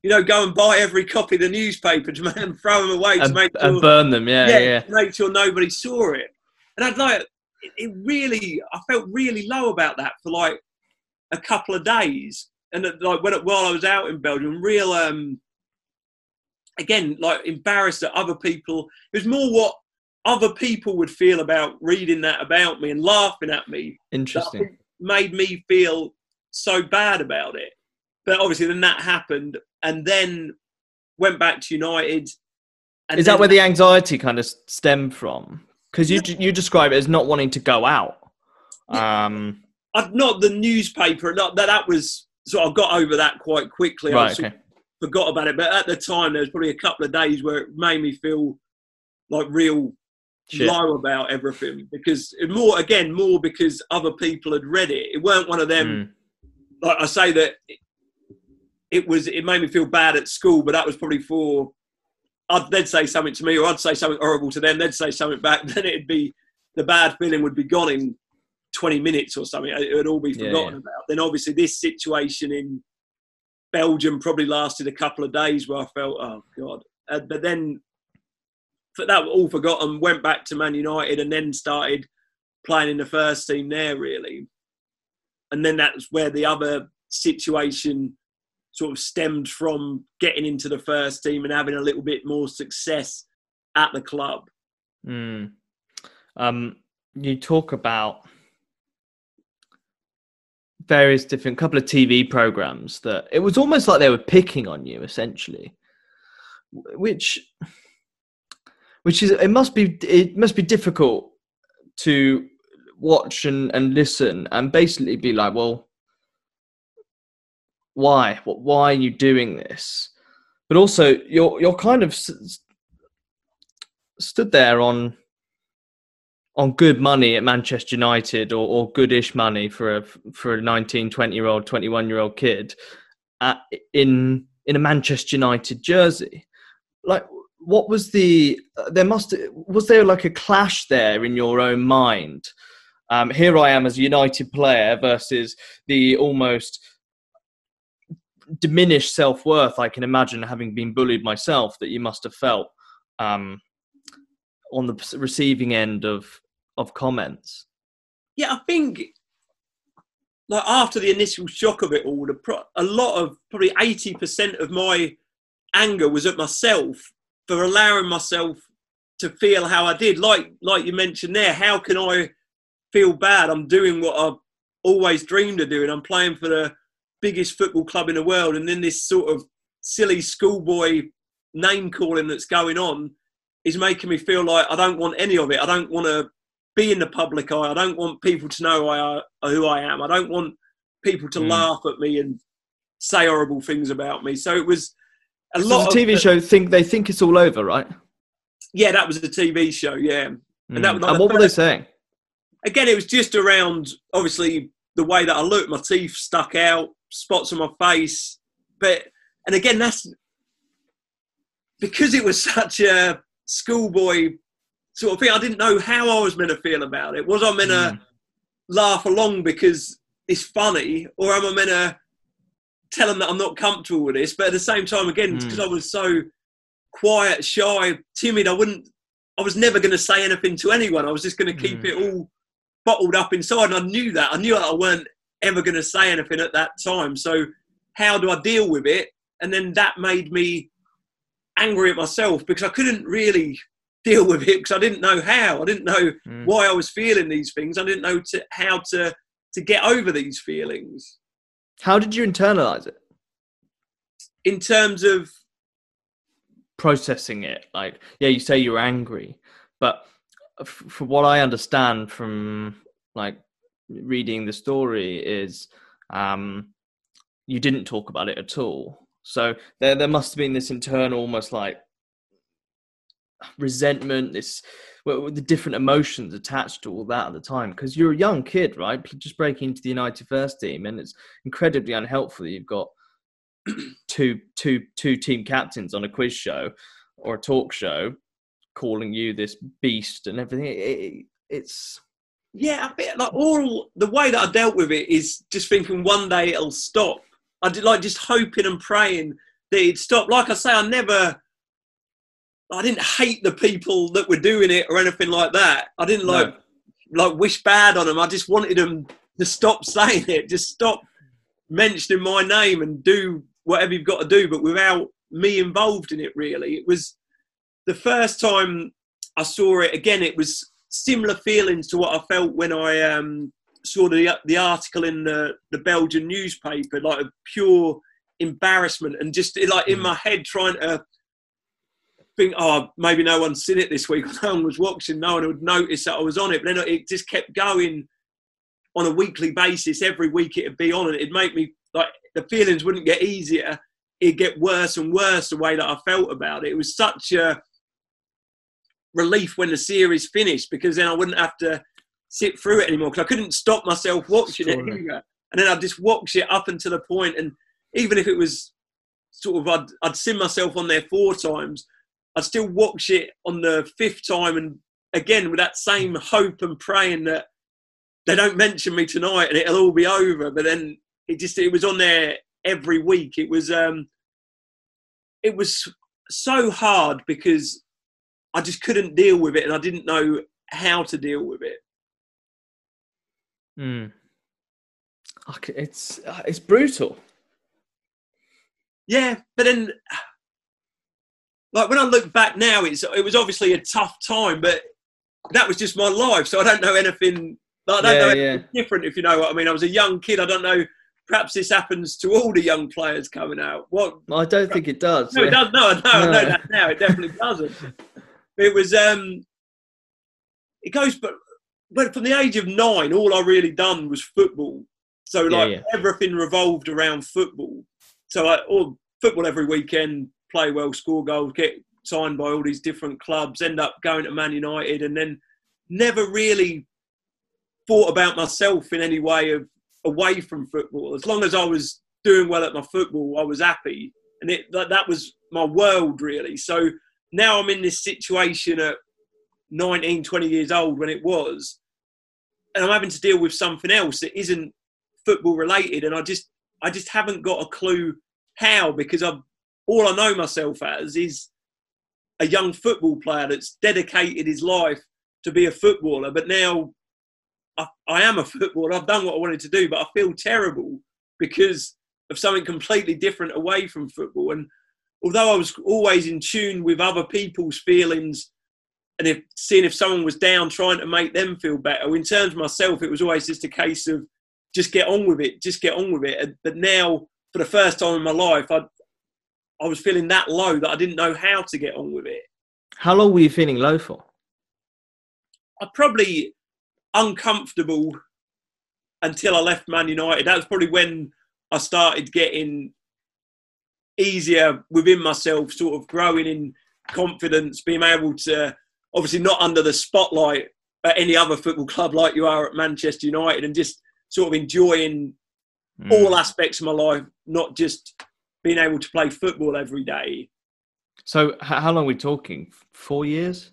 you know, go and buy every copy of the newspaper to and throw them away to and, make sure, and burn them. Yeah, yeah, yeah. To make sure nobody saw it. And I'd like it, it. Really, I felt really low about that for like a couple of days. And like when while I was out in Belgium, real um, again like embarrassed that other people. It was more what other people would feel about reading that about me and laughing at me. Interesting. Made me feel so bad about it. But obviously then that happened and then went back to United. And Is that where the anxiety kind of stemmed from? Because you yeah. you describe it as not wanting to go out. Um, I've not the newspaper. Not that that was so. I got over that quite quickly. Right. I Okay. forgot about it. But at the time, there was probably a couple of days where it made me feel like real Shit. low about everything because it more again more because other people had read it. It weren't one of them. Mm. Like I say that it, it was. It made me feel bad at school, but that was probably for. I'd, they'd say something to me, or I'd say something horrible to them. They'd say something back. Then it'd be the bad feeling would be gone in twenty minutes or something. It would all be forgotten yeah, yeah. about. Then obviously this situation in Belgium probably lasted a couple of days where I felt, oh God. Uh, but then for that all forgotten. Went back to Man United and then started playing in the first team there really. And then that's where the other situation sort of stemmed from getting into the first team and having a little bit more success at the club. Mm. Um, you talk about various different couple of T V programs that it was almost like they were picking on you essentially, which, which is, it must be, it must be difficult to watch and, and listen and basically be like, well, why? Why are you doing this? But also, you're you're kind of s- stood there on on good money at Manchester United, or, or goodish money for a for a nineteen, twenty year old, twenty-one year old kid at, in in a Manchester United jersey. Like, what was the? There must was there like a clash there in your own mind? Um, here I am as a United player versus the almost diminished self-worth I can imagine, having been bullied myself, that you must have felt um, on the receiving end of of comments. Yeah, I think like after the initial shock of it all, the pro- a lot of probably eighty percent of my anger was at myself for allowing myself to feel how I did. Like like you mentioned there, how can I feel bad? I'm doing what I've always dreamed of doing. I'm playing for the biggest football club in the world, and then this sort of silly schoolboy name calling that's going on is making me feel like I don't want any of it. I don't want to be in the public eye. I don't want people to know I, who I am. I don't want people to mm. laugh at me and say horrible things about me. So it was a so lot the T V of show. Think they think it's all over, right? Yeah, that was a T V show. Yeah, mm. and that was like and what first, were they saying? Again, it was just around obviously the way that I looked. My teeth stuck out, spots on my face, but and again that's because it was such a schoolboy sort of thing. I didn't know how I was meant to feel about it. Was I meant mm. to laugh along because it's funny, or am I meant to tell them that I'm not comfortable with this? But at the same time, again, mm. because I was so quiet, shy, timid, I wouldn't. I was never going to say anything to anyone. I was just going to keep mm. it all bottled up inside, and I knew that. I knew that I weren't ever going to say anything at that time. So how do I deal with it? And then that made me angry at myself because I couldn't really deal with it because I didn't know how. I didn't know mm. why I was feeling these things. I didn't know to, how to to get over these feelings. How did you internalize it? In terms of processing it, like, yeah, you say you're angry, but f- from what I understand from like reading the story is um, you didn't talk about it at all. So there, there must have been this internal, almost like resentment, this well, the different emotions attached to all that at the time, because you're a young kid, right? Just breaking into the United first team, and it's incredibly unhelpful that you've got two, two, two team captains on a quiz show or a talk show calling you this beast and everything. It, it, it's yeah, a bit like all the way that I dealt with it is just thinking one day it'll stop. I did like just hoping and praying that it stopped. Like I say, I never, I didn't hate the people that were doing it or anything like that. I didn't like, no. like wish bad on them. I just wanted them to stop saying it, just stop mentioning my name and do whatever you've got to do, but without me involved in it, really. It was the first time I saw it, again, it was similar feelings to what I felt when I um, saw the the article in the, the Belgian newspaper, like a pure embarrassment, and just like in my head trying to think, oh, maybe no one's seen it this week, no one was watching, no one would notice that I was on it. But then it just kept going on a weekly basis. Every week it'd be on, and it'd make me, like, the feelings wouldn't get easier. It'd get worse and worse the way that I felt about it. It was such a relief when the series finished, because then I wouldn't have to sit through it anymore, because I couldn't stop myself watching it either. And then I'd just watch it up until the point, and even if it was sort of, I'd, I'd seen myself on there four times, I'd still watch it on the fifth time, and again with that same hope and praying that they don't mention me tonight and it'll all be over. But then it just, it was on there every week. It was, um, it was so hard because I just couldn't deal with it, and I didn't know how to deal with it. Hmm. Okay, it's it's brutal. Yeah, but then, like, when I look back now, it's it was obviously a tough time, but that was just my life. So I don't know anything. Like, I don't yeah, know anything yeah. different, if you know what I mean. I was a young kid. I don't know. Perhaps this happens to all the young players coming out. What? I don't think it does. No, yeah. it does. No, no, no. I know that now. It definitely doesn't. It was. Um, it goes, but but from the age of nine, all I really done was football. So like yeah, yeah. everything revolved around football. So I, all football every weekend, play well, score goals, get signed by all these different clubs, end up going to Man United, and then never really thought about myself in any way of away from football. As long as I was doing well at my football, I was happy, and it that, that was my world, really. So now I'm in this situation at nineteen, twenty years old, when it was, and I'm having to deal with something else that isn't football related, and I just I just haven't got a clue how, because I've all I know myself as is a young football player that's dedicated his life to be a footballer. But now I, I am a footballer. I've done what I wanted to do, but I feel terrible because of something completely different away from football. And although I was always in tune with other people's feelings, and if seeing if someone was down, trying to make them feel better, in terms of myself, it was always just a case of just get on with it, just get on with it. But now, for the first time in my life, I I was feeling that low that I didn't know how to get on with it. How long were you feeling low for? I probably uncomfortable until I left Man United. That was probably when I started getting easier within myself, sort of growing in confidence, being able to, obviously not under the spotlight at any other football club like you are at Manchester United, and just sort of enjoying mm. all aspects of my life, not just being able to play football every day. So how long are we talking? Four years?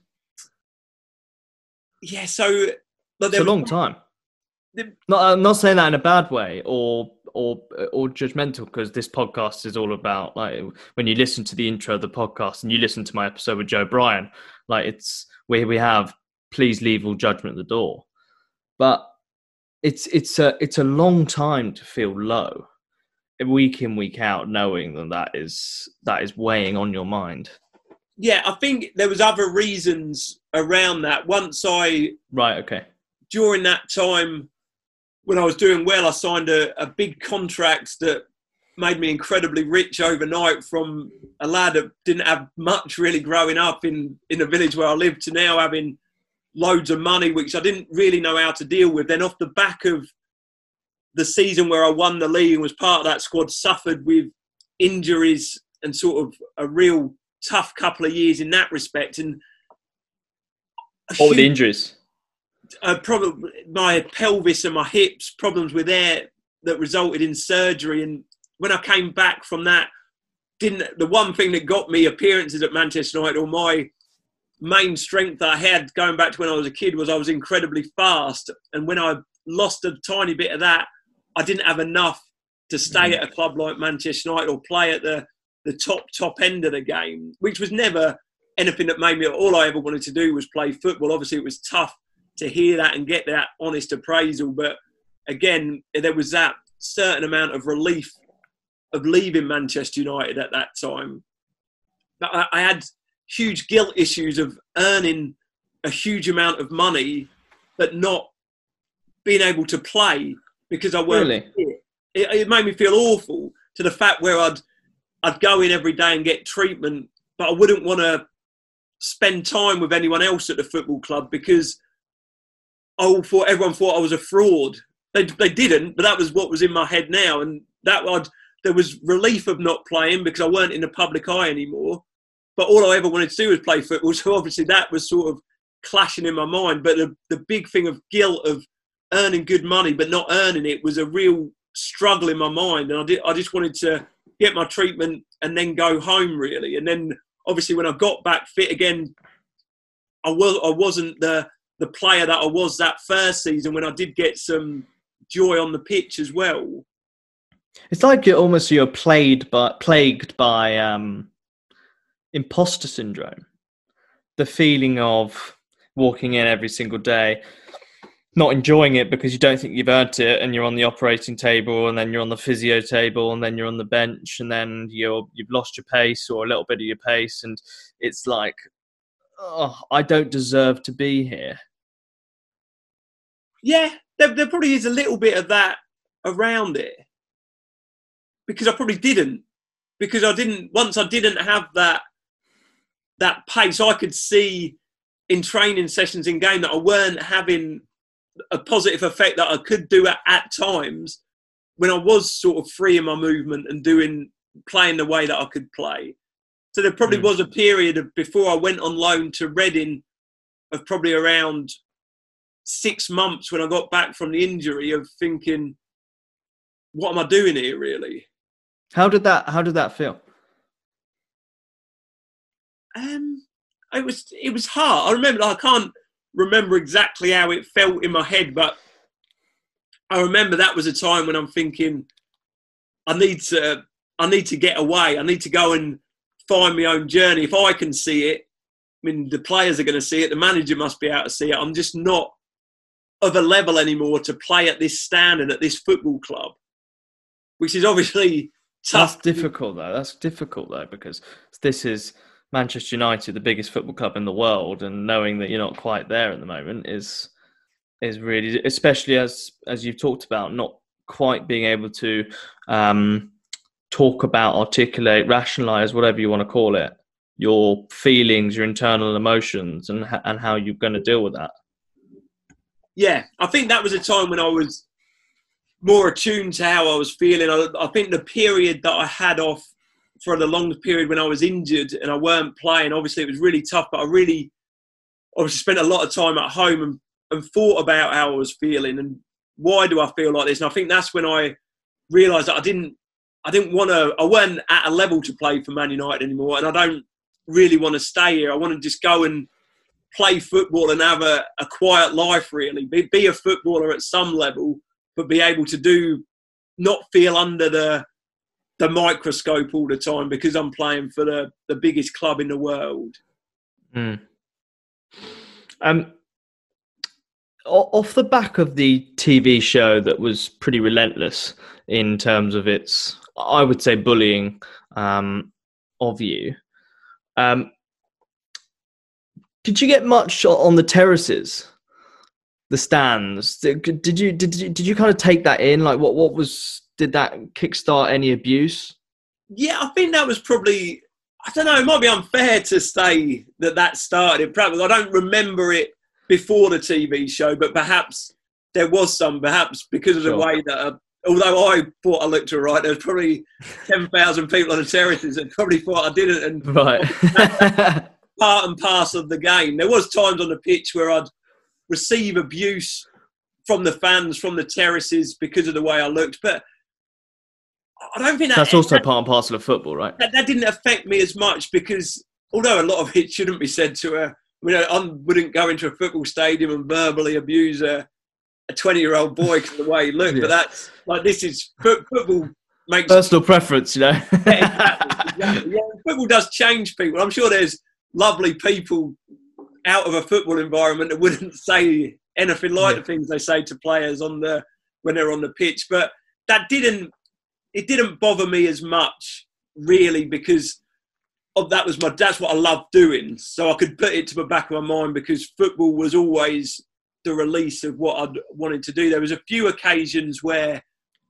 Yeah, so... But it's a long time. The, not, I'm not saying that in a bad way or or or judgmental, because this podcast is all about, like, when you listen to the intro of the podcast and you listen to my episode with Joe Bryan, like, it's where we have please leave all judgment at the door. But it's it's a it's a long time to feel low, week in, week out, knowing that that is that is weighing on your mind. Yeah, I think there was other reasons around that. Once I right, okay. During that time, when I was doing well, I signed a, a big contract that made me incredibly rich overnight, from a lad that didn't have much really growing up in, in the village where I lived, to now having loads of money, which I didn't really know how to deal with. Then off the back of the season where I won the league and was part of that squad, suffered with injuries and sort of a real tough couple of years in that respect. And what were the injuries? Uh, probably my pelvis and my hips, problems with air that resulted in surgery. And when I came back from that, didn't the one thing that got me appearances at Manchester United, or my main strength I had going back to when I was a kid, was I was incredibly fast. And when I lost a tiny bit of that, I didn't have enough to stay at a club like Manchester United or play at the, the the top, top end of the game, which was never anything that made me, all I ever wanted to do was play football. Obviously, it was tough to hear that and get that honest appraisal. But again, there was that certain amount of relief of leaving Manchester United at that time. But I, I had huge guilt issues of earning a huge amount of money, but not being able to play because I weren't Really? fit. It, it made me feel awful, to the fact where I'd I'd go in every day and get treatment, but I wouldn't want to spend time with anyone else at the football club because I thought everyone thought I was a fraud. They they didn't, but that was what was in my head now, and that I'd, there was relief of not playing because I weren't in the public eye anymore. But all I ever wanted to do was play football, so obviously that was sort of clashing in my mind. But the the big thing of guilt of earning good money but not earning it was a real struggle in my mind, and I did I just wanted to get my treatment and then go home, really. And then obviously when I got back fit again, I was I wasn't the the player that I was that first season when I did get some joy on the pitch as well. It's like you're almost you're plagued by plagued by um, imposter syndrome. The feeling of walking in every single day, not enjoying it because you don't think you've earned it, and you're on the operating table, and then you're on the physio table, and then you're on the bench, and then you're you've lost your pace or a little bit of your pace, and it's like, oh, I don't deserve to be here. Yeah, there, there probably is a little bit of that around it, because I probably didn't, because I didn't once I didn't have that that pace. I could see in training sessions in game that I weren't having a positive effect that I could do at, at times when I was sort of free in my movement and doing playing the way that I could play. So there probably mm. was a period of before I went on loan to Reading of probably around six months when I got back from the injury of thinking, what am I doing here, really? How did that? How did that feel? Um, it was it was hard. I remember I can't remember exactly how it felt in my head, but I remember that was a time when I'm thinking, I need to I need to get away. I need to go and find my own journey. If I can see it, I mean, the players are going to see it. The manager must be able to see it. I'm just not of a level anymore to play at this standard at this football club, which is obviously tough. That's difficult though. That's difficult though, because this is Manchester United, the biggest football club in the world, and knowing that you're not quite there at the moment is is really, especially as as you've talked about, not quite being able to um, talk about, articulate, rationalize, whatever you want to call it, your feelings, your internal emotions, and and how you're going to deal with that. Yeah, I think that was a time when I was more attuned to how I was feeling. I, I think the period that I had off for the long period when I was injured and I weren't playing, obviously it was really tough, but I really obviously spent a lot of time at home and, and thought about how I was feeling and why do I feel like this. And I think that's when I realised that I didn't I didn't want to, I weren't at a level to play for Man United anymore, and I don't really want to stay here. I want to just go and play football and have a, a quiet life, really. Be, be a footballer at some level, but be able to do, not feel under the the microscope all the time because I'm playing for the, the biggest club in the world. Mm. Um, off the back of the T V show that was pretty relentless in terms of its, I would say, bullying um, of you, um, did you get much on the terraces, the stands? Did, did you did you, did you kind of take that in? Like, what what was did that kickstart any abuse? Yeah, I think that was probably, I don't know, it might be unfair to say that that started. Probably, I don't remember it before the T V show, but perhaps there was some, perhaps because of the Sure. way that, uh, although I thought I looked all right, there was probably ten thousand people on the terraces that probably thought I didn't. And Right. part and parcel of the game. There was times on the pitch where I'd receive abuse from the fans, from the terraces because of the way I looked, but I don't think that, that's also that, part and parcel of football, right? That, that didn't affect me as much because, although a lot of it shouldn't be said to a, I mean, I wouldn't go into a football stadium and verbally abuse a a twenty-year-old boy because of the way he looked. Yeah. But that's like, this is football makes personal preference, you know. Yeah, exactly, Exactly. Yeah, football does change people. I'm sure there's lovely people out of a football environment that wouldn't say anything like yeah. the things they say to players on the when they're on the pitch. But that didn't it didn't bother me as much, really, because of that was my that's what I loved doing. So I could put it to the back of my mind because football was always the release of what I'd wanted to do. There was a few occasions where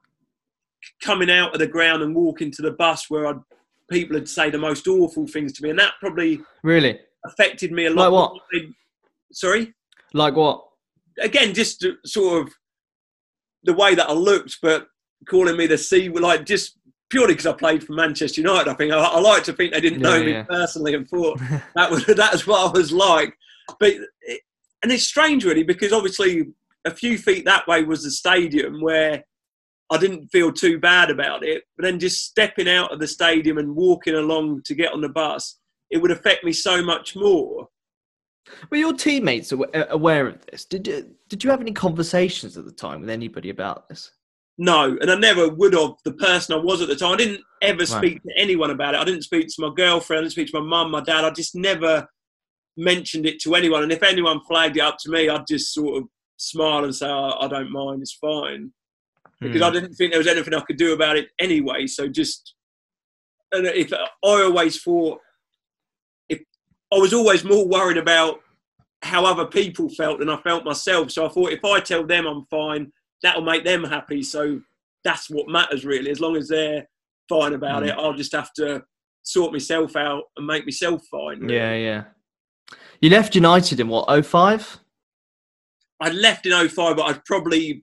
coming out of the ground and walking to the bus where I'd, people would say the most awful things to me, and that probably really affected me a lot. Like what? Sorry? Like what? Again, just sort of the way that I looked, but calling me the C, like just purely because I played for Manchester United. I think I, I like to think they didn't know yeah, me yeah. personally and thought that was that's what I was like. But it, and it's strange really because obviously a few feet that way was the stadium where I didn't feel too bad about it. But then just stepping out of the stadium and walking along to get on the bus, it would affect me so much more. Were your teammates aware of this? Did you, did you have any conversations at the time with anybody about this? No, and I never would have. The person I was at the time, I didn't ever speak right. to anyone about it. I didn't speak to my girlfriend, I didn't speak to my mum, my dad. I just never mentioned it to anyone. And if anyone flagged it up to me, I'd just sort of smile and say, oh, I don't mind, it's fine. Because mm. I didn't think there was anything I could do about it anyway. So just, and if I always thought, if I was always more worried about how other people felt than I felt myself. So I thought if I tell them I'm fine, that'll make them happy. So that's what matters really. As long as they're fine about mm. it, I'll just have to sort myself out and make myself fine. Really. Yeah, yeah. You left United in what, oh five? I left in oh five, but I'd probably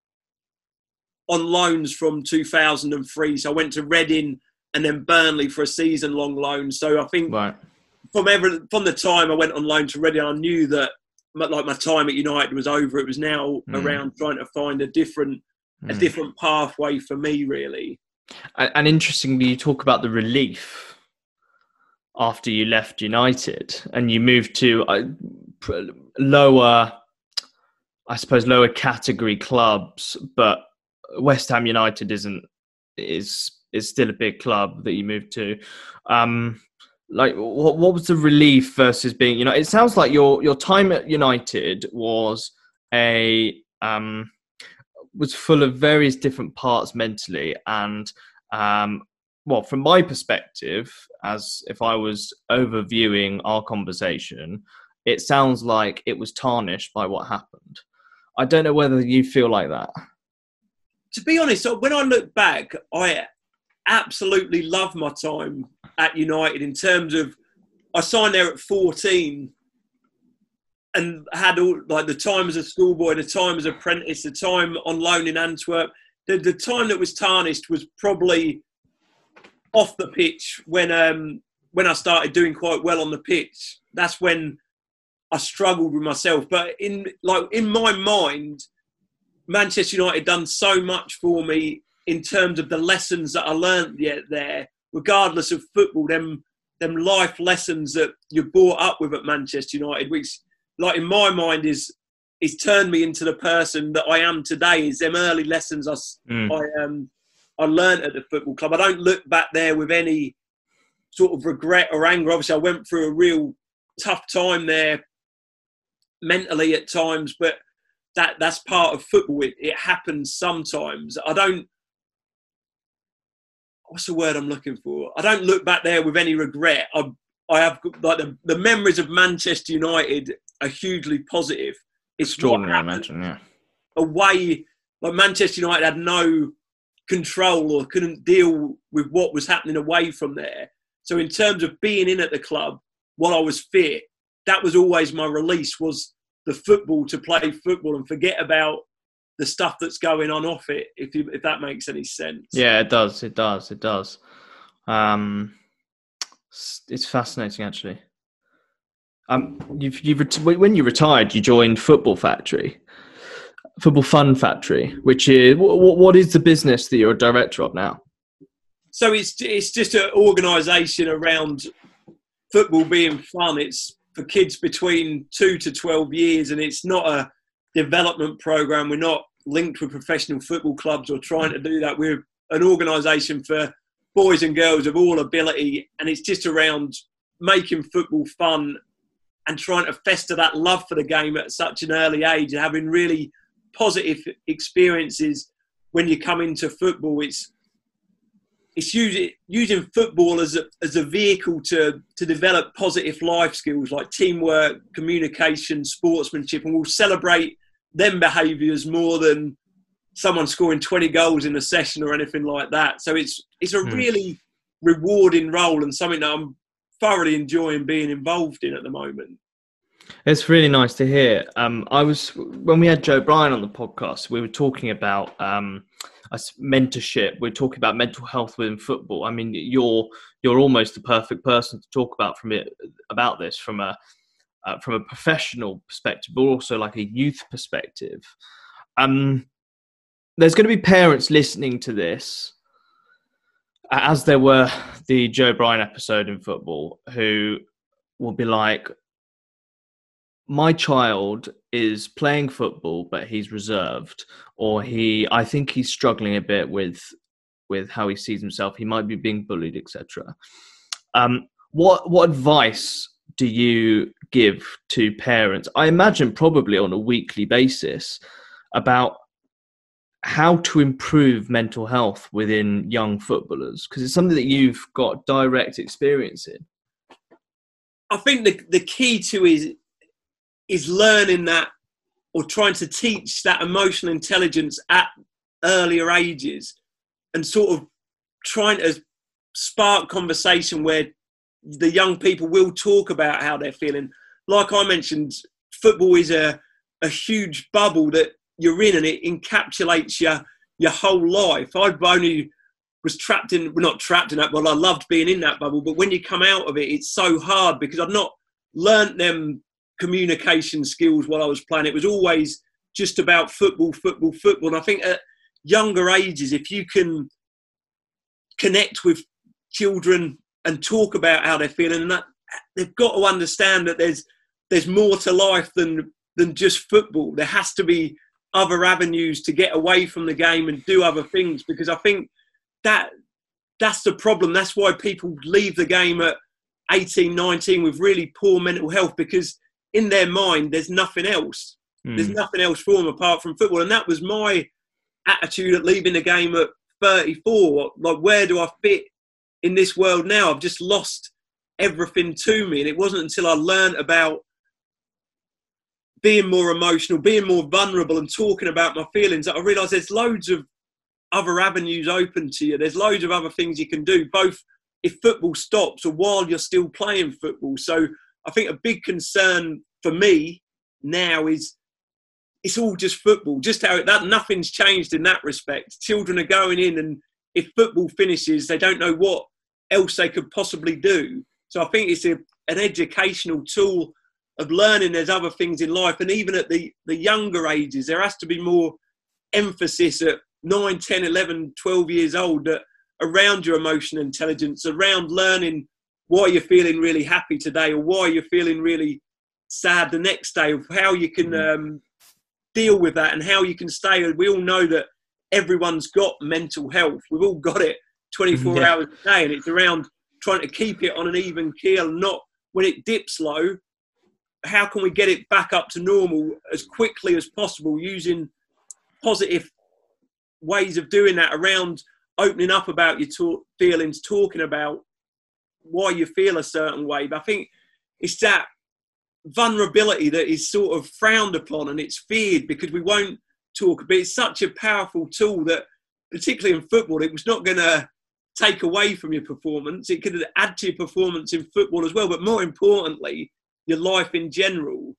on loans from two thousand three. So I went to Reading and then Burnley for a season-long loan. So I think right. from every, from the time I went on loan to Reading, I knew that like my time at United was over. It was now mm. around trying to find a different mm. a different pathway for me, really. And, and interestingly, you talk about the relief after you left United and you moved to uh, lower, I suppose, lower category clubs, but West Ham United isn't is is still a big club that you moved to. Um, like, what what was the relief versus being, you know? It sounds like your your time at United was a um, was full of various different parts mentally, and um, well, from my perspective, as if I was overviewing our conversation, it sounds like it was tarnished by what happened. I don't know whether you feel like that. To be honest, when I look back, I absolutely love my time at United in terms of I signed there at fourteen and had all like the time as a schoolboy, the time as apprentice, the time on loan in Antwerp. The, the time that was tarnished was probably off the pitch when um, when I started doing quite well on the pitch. That's when I struggled with myself. But in like in my mind, Manchester United done so much for me in terms of the lessons that I learned there, regardless of football, them them life lessons that you're brought up with at Manchester United, which, like in my mind, is is turned me into the person that I am today. Is them early lessons I mm. I um I learned at the football club. I don't look back there with any sort of regret or anger. Obviously, I went through a real tough time there mentally at times, but that that's part of football. It, it happens sometimes. I don't. What's the word I'm looking for? I don't look back there with any regret. I I have like the, the memories of Manchester United are hugely positive. It's extraordinary, I imagine. Yeah. Away, like Manchester United had no control or couldn't deal with what was happening away from there. So in terms of being in at the club while I was fit, that was always my release, was the football, to play football and forget about the stuff that's going on off it, if you, if that makes any sense. Yeah, it does. It does. It does. Um, it's fascinating, actually. Um, you've, you've when you retired, you joined Football Factory, Football Fun Factory, which is what, what is the business that you're a director of now? So it's it's just an organisation around football being fun. It's for kids between two to twelve years, and it's not a development program. We're not linked with professional football clubs or trying to do that. We're an organisation for boys and girls of all ability, and it's just around making football fun and trying to fester that love for the game at such an early age and having really positive experiences when you come into football. It's it's using using football as a as a vehicle to to develop positive life skills like teamwork, communication, sportsmanship, and we'll celebrate them behaviours more than someone scoring twenty goals in a session or anything like that. So it's it's a mm. really rewarding role and something that I'm thoroughly enjoying being involved in at the moment. It's really nice to hear. Um, I was when we had Joe Bryan on the podcast, we were talking about um, mentorship. We we're talking about mental health within football. I mean, you're you're almost the perfect person to talk about from it about this from a uh, from a professional perspective, but also like a youth perspective. Um, there's going to be parents listening to this, as there were the Joe Bryan episode in football, who will be like, my child is playing football, but he's reserved, or he, I think he's struggling a bit with, with how he sees himself. He might be being bullied, et cetera. Um, what, what advice do you give to parents? I imagine probably on a weekly basis about how to improve mental health within young footballers, because it's something that you've got direct experience in. I think the the key to is is learning that, or trying to teach that emotional intelligence at earlier ages, and sort of trying to spark conversation where the young people will talk about how they're feeling. Like I mentioned, football is a, a huge bubble that you're in, and it encapsulates your, your whole life. I only was trapped in, well, not trapped in that, well, I loved being in that bubble, but when you come out of it, it's so hard because I've not learnt them communication skills while I was playing. It was always just about football, football, football. And I think at younger ages, if you can connect with children and talk about how they're feeling, and that they've got to understand that there's there's more to life than than just football. There has to be other avenues to get away from the game and do other things, because I think that that's the problem. That's why people leave the game at eighteen, nineteen with really poor mental health, because in their mind, there's nothing else. Mm. There's nothing else for them apart from football. And that was my attitude at leaving the game at thirty-four. Like, where do I fit in this world now? I've just lost everything to me. And it wasn't until I learned about being more emotional, being more vulnerable and talking about my feelings that I realised there's loads of other avenues open to you. There's loads of other things you can do, both if football stops or while you're still playing football. So I think a big concern for me now is it's all just football. Just how it, that nothing's changed in that respect. Children are going in, and if football finishes, they don't know what else they could possibly do. So I think it's a, an educational tool of learning there's other things in life. And even at the, the younger ages, there has to be more emphasis at nine, ten, eleven, twelve years old that around your emotional intelligence, around learning why you're feeling really happy today or why you're feeling really sad the next day, of how you can um, deal with that and how you can stay. We all know that everyone's got mental health. We've all got it twenty-four yeah. hours a day, and it's around trying to keep it on an even keel, not when it dips low. How can we get it back up to normal as quickly as possible using positive ways of doing that, around opening up about your talk, feelings, talking about why you feel a certain way. But I think it's that vulnerability that is sort of frowned upon and it's feared because we won't talk. But it's such a powerful tool that, particularly in football, it was not going to take away from your performance. It could add to your performance in football as well. But more importantly, your life in general.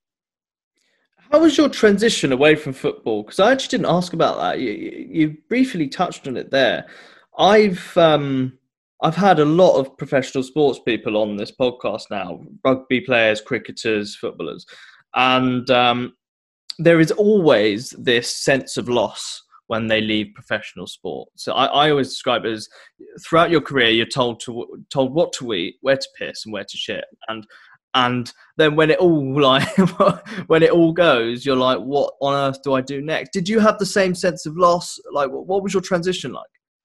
How was your transition away from football? Because I actually didn't ask about that. You, you briefly touched on it there. I've um, I've had a lot of professional sports people on this podcast now, rugby players, cricketers, footballers. And um, there is always this sense of loss when they leave professional sport. So I, I always describe it as throughout your career, you're told to told what to eat, where to piss and where to shit. And And then when it all like when it all goes, you're like, what on earth do I do next? Did you have the same sense of loss? Like, what was your transition like?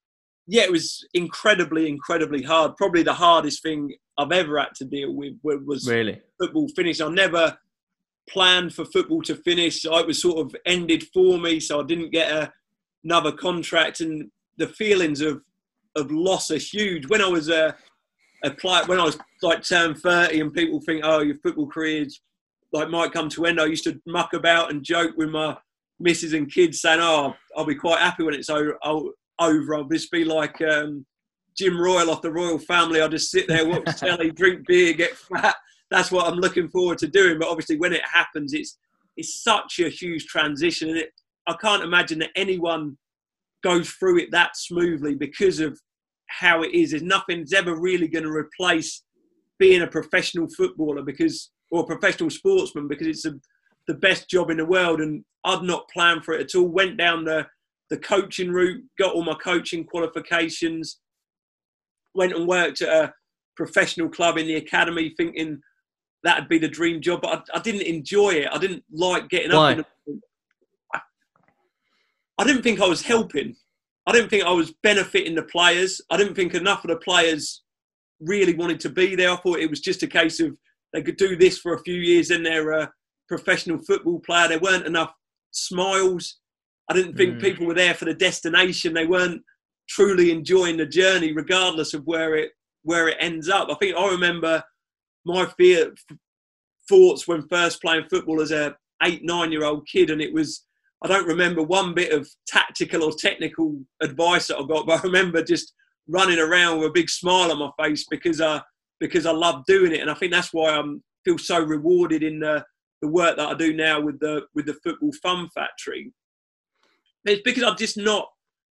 yeah, it was incredibly, incredibly hard. Probably the hardest thing I've ever had to deal with was really football finish. I never planned for football to finish. So it was sort of ended for me, so I didn't get a, another contract, and the feelings of of loss are huge. When I was a, a player, when I was like turned thirty, and people think, oh, your football career's like might come to an end. I used to muck about and joke with my missus and kids, saying, "Oh, I'll be quite happy when it's over. I'll, over. I'll just be like um, Jim Royal off the Royal Family. I'll just sit there, watch telly, drink beer, get fat. That's what I'm looking forward to doing." But obviously, when it happens, it's it's such a huge transition, and it, I can't imagine that anyone goes through it that smoothly because of how it is. There's nothing's ever really going to replace being a professional footballer because, or a professional sportsman, because it's a, the best job in the world. And I'd not planned for it at all. Went down the, the coaching route, got all my coaching qualifications, went and worked at a professional club in the academy thinking that'd be the dream job. But I, I didn't enjoy it. I didn't like getting Why? up. In the, I, I didn't think I was helping. I didn't think I was benefiting the players. I didn't think enough of the players really wanted to be there. I thought it was just a case of they could do this for a few years and they're a professional football player. There weren't enough smiles. I didn't think mm. people were there for the destination. They weren't truly enjoying the journey, regardless of where it where it ends up. I think I remember my fear, thoughts when first playing football as a eight, nine-year-old kid, and it was, I don't remember one bit of tactical or technical advice that I got, but I remember just running around with a big smile on my face because I because I love doing it, and I think that's why I feel so rewarded in the the work that I do now with the with the Football Fun Factory. It's because I'm just not.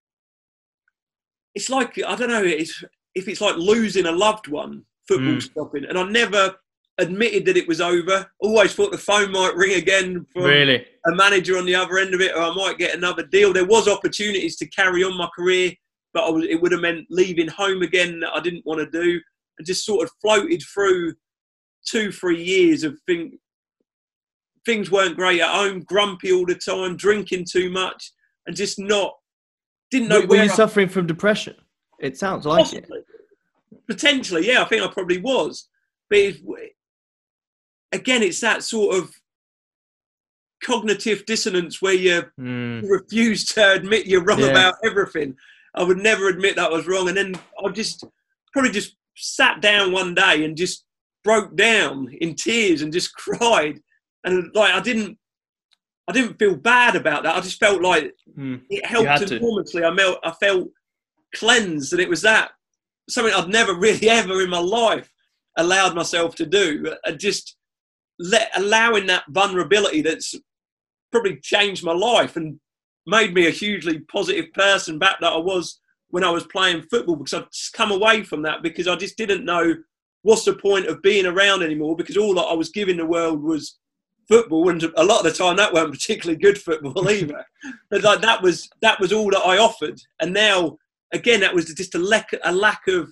It's like, I don't know it's, if it's like losing a loved one, football mm. stopping, and I never admitted that it was over. Always thought the phone might ring again from really? a manager on the other end of it, or I might get another deal. There was opportunities to carry on my career, but I was, it would have meant leaving home again that I didn't want to do. I just sort of floated through two, three years of think, things weren't great at home, grumpy all the time, drinking too much, and just not, didn't know were, where were you I, suffering from depression? It sounds like possibly, it. Potentially, yeah, I think I probably was. But if, again, it's that sort of cognitive dissonance where you mm. refuse to admit you're wrong yeah. about everything. I would never admit that I was wrong. And then I just probably just sat down one day and just broke down in tears and just cried. And like, I didn't, I didn't feel bad about that. I just felt like mm. it helped enormously. I felt, I felt cleansed, and it was that something I'd never really ever in my life allowed myself to do. And just let, allowing that vulnerability that's probably changed my life and made me a hugely positive person back that I was when I was playing football, because I've just come away from that because I just didn't know what's the point of being around anymore, because all that I was giving the world was football, and a lot of the time that weren't particularly good football either. But like that was that was all that I offered. And now again, that was just a lack a lack of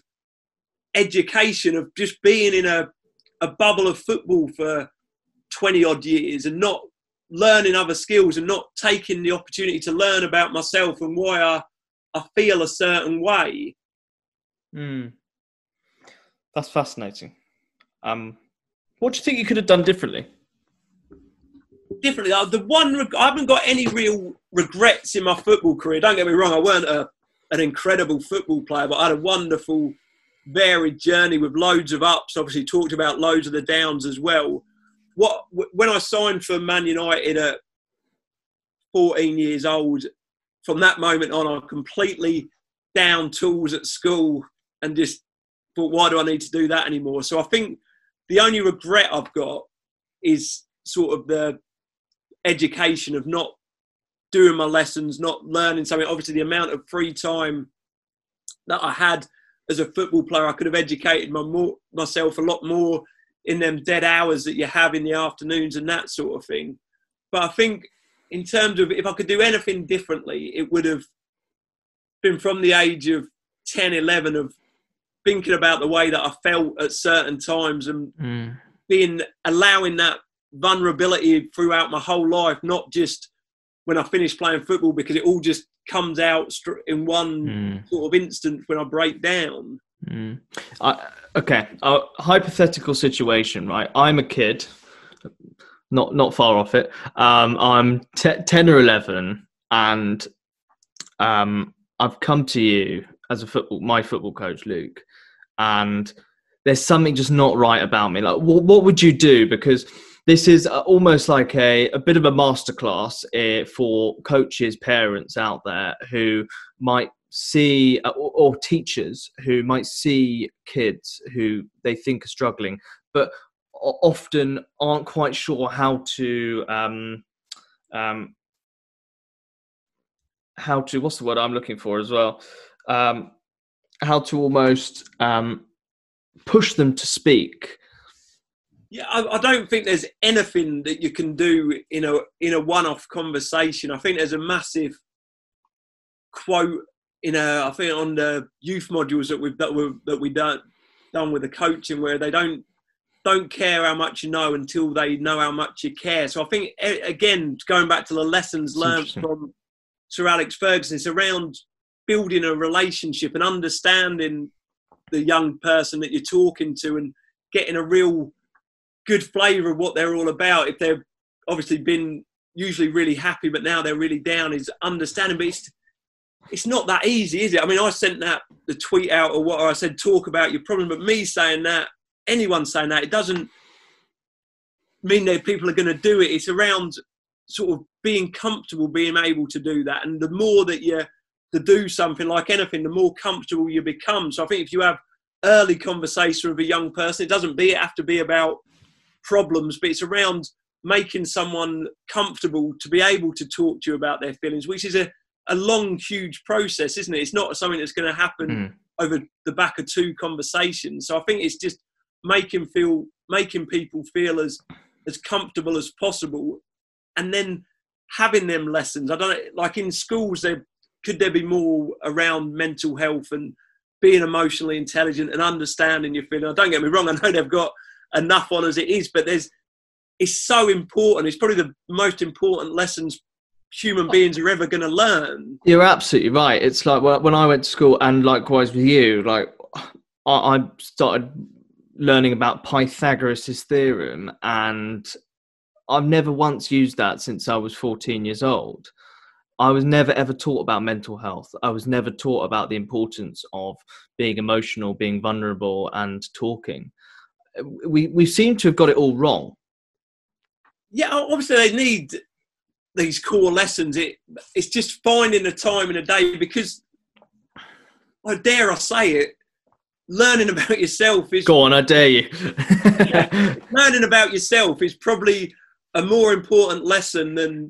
education, of just being in a a bubble of football for twenty odd years and not learning other skills and not taking the opportunity to learn about myself and why I, I feel a certain way. Mm. That's fascinating. Um, what do you think you could have done differently? Differently, the one I haven't got any real regrets in my football career. Don't get me wrong, I weren't a, an incredible football player, but I had a wonderful, varied journey with loads of ups. Obviously, talked about loads of the downs as well. What when I signed for Man United at fourteen years old, from that moment on, I completely down tools at school and just thought, why do I need to do that anymore? So I think the only regret I've got is sort of the education of not doing my lessons, not learning something. Obviously, the amount of free time that I had as a football player, I could have educated my more, myself a lot more in them dead hours that you have in the afternoons and that sort of thing. But I think in terms of if I could do anything differently, it would have been from the age of ten, eleven of thinking about the way that I felt at certain times and mm. being allowing that vulnerability throughout my whole life, not just when I finished playing football, because it all just comes out in one mm. sort of instant when I break down. Mm. I, okay, a hypothetical situation, right? I'm a kid, not not far off it. Um, I'm t- ten or eleven, and um, I've come to you as a football, my football coach, Luke, and there's something just not right about me. Like, what, what would you do? Because this is almost like a, a bit of a masterclass uh, for coaches, parents out there who might see, or, or teachers who might see kids who they think are struggling, but often aren't quite sure how to, um, um, how to, what's the word I'm looking for as well? Um, how to almost um, push them to speak. Yeah, I, I don't think there's anything that you can do in a in a one-off conversation. I think there's a massive quote in a, I think on the youth modules that we've that we that we done done with the coaching, where they don't don't care how much you know until they know how much you care. So I think, again, going back to the lessons learned from Sir Alex Ferguson, it's around building a relationship and understanding the young person that you're talking to and getting a real good flavour of what they're all about. If they've obviously been usually really happy, but now they're really down, is understanding. But it's, it's not that easy, is it? I mean, I sent that, the tweet out or what I said, talk about your problem, but me saying that, anyone saying that, it doesn't mean that people are going to do it. It's around sort of being comfortable, being able to do that. And the more that you to do something, like anything, the more comfortable you become. So I think if you have early conversation with a young person, it doesn't be have to be about problems, but it's around making someone comfortable to be able to talk to you about their feelings, which is a, a long, huge process, isn't it? It's not something that's going to happen mm. over the back of two conversations. So I think it's just making feel, making people feel as as comfortable as possible, and then having them lessons. I don't know, like in schools, there could there be more around mental health and being emotionally intelligent and understanding your feeling. Don't get me wrong, I know they've got enough on as it is, but there's it's so important. It's probably the most important lessons human beings are ever going to learn. You're absolutely right. It's like when I went to school, and likewise with you, like I started learning about Pythagoras' theorem, and I've never once used that since I was fourteen years old. I was never ever taught about mental health. I was never taught about the importance of being emotional, being vulnerable, and talking. We we seem to have got it all wrong. Yeah, obviously they need these core lessons. It it's just finding the time in a day, because I dare I say it, learning about yourself is... Go on, I dare you. Yeah, learning about yourself is probably a more important lesson than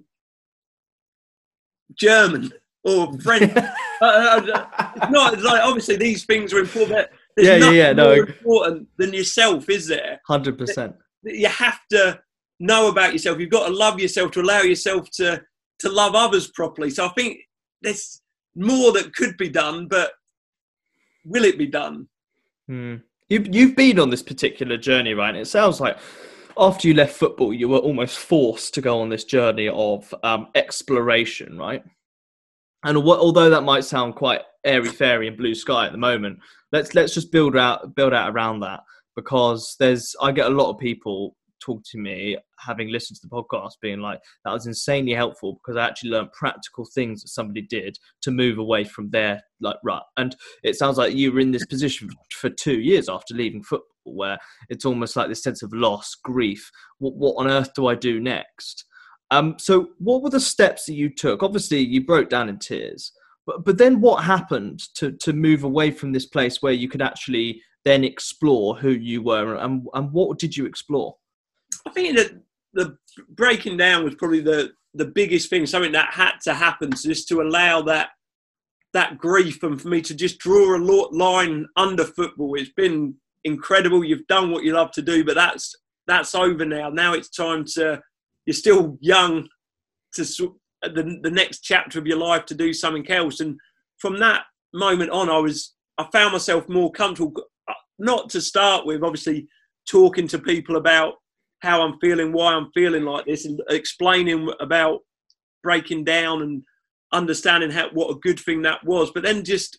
German or French. uh, it's not it's like, obviously these things are important. There's yeah, nothing yeah, yeah, more no. important than yourself, is there? one hundred percent. You have to know about yourself. You've got to love yourself to allow yourself to, to love others properly. So I think there's more that could be done, but will it be done? Hmm. You've, you've been on this particular journey, right? And it sounds like after you left football, you were almost forced to go on this journey of um, exploration, right? And what, although that might sound quite airy-fairy and blue sky at the moment, let's let's just build out build out around that, because there's I get a lot of people talk to me, having listened to the podcast, being like, that was insanely helpful because I actually learned practical things that somebody did to move away from their like rut. And it sounds like you were in this position for two years after leaving football, where it's almost like this sense of loss, grief. What, what on earth do I do next? Um, so what were the steps that you took? Obviously, you broke down in tears, but but then what happened to to move away from this place where you could actually then explore who you were, and and what did you explore? I think that the breaking down was probably the, the biggest thing, something that had to happen, just to allow that that grief, and for me to just draw a line under football. It's been incredible. You've done what you love to do, but that's that's over now. Now it's time to, you're still young, to the, the next chapter of your life to do something else. And from that moment on, I was I found myself more comfortable, not to start with, obviously, talking to people about how I'm feeling, why I'm feeling like this, and explaining about breaking down and understanding how what a good thing that was. But then just,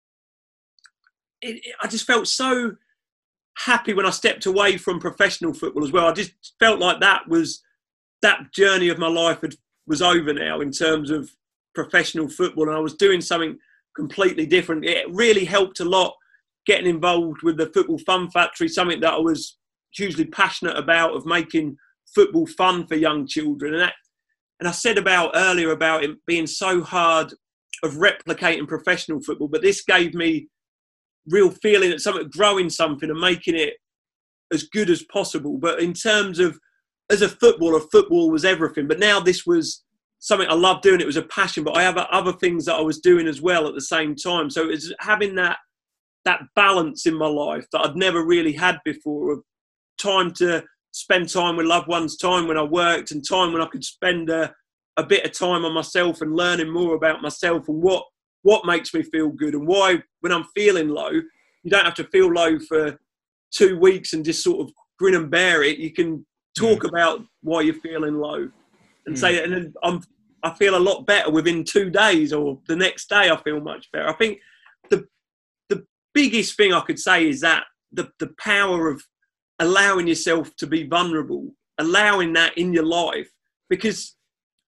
it, it, I just felt so happy when I stepped away from professional football as well. I just felt like that was, that journey of my life had, was over now in terms of professional football, and I was doing something completely different. It really helped a lot getting involved with the Football Fun Factory, something that I was hugely passionate about, of making football fun for young children. And that, and I said about earlier about it being so hard of replicating professional football, but this gave me real feeling that something, growing something and making it as good as possible. But in terms of, as a footballer, football was everything. But now this was something I loved doing. It was a passion, but I have other things that I was doing as well at the same time. So it's having that that balance in my life that I'd never really had before, of time to spend time with loved ones, time when I worked, and time when I could spend a, a bit of time on myself and learning more about myself and what, what makes me feel good, and why when I'm feeling low, you don't have to feel low for two weeks and just sort of grin and bear it. You can talk mm. about why you're feeling low and mm. say, and then I'm, I feel a lot better within two days, or the next day I feel much better. I think the the biggest thing I could say is that the, the power of allowing yourself to be vulnerable, allowing that in your life, because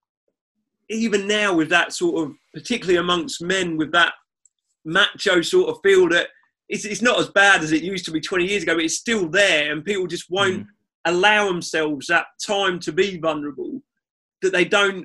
even now with that sort of, particularly amongst men, with that macho sort of feel that it's, it's not as bad as it used to be twenty years ago, but it's still there, and people just won't mm. allow themselves that time to be vulnerable, that they don't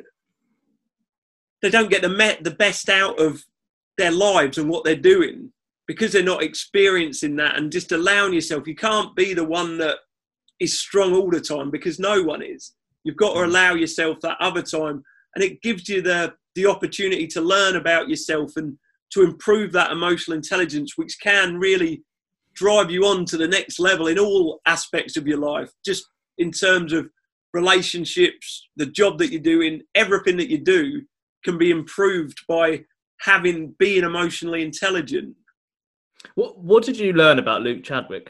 they don't get the met, the best out of their lives and what they're doing, because they're not experiencing that. And just allowing yourself, you can't be the one that is strong all the time, because no one is. You've got to allow yourself that other time, and it gives you the the opportunity to learn about yourself and to improve that emotional intelligence, which can really drive you on to the next level in all aspects of your life, just in terms of relationships, the job that you're doing, everything that you do can be improved by having, being emotionally intelligent. What What did you learn about Luke Chadwick?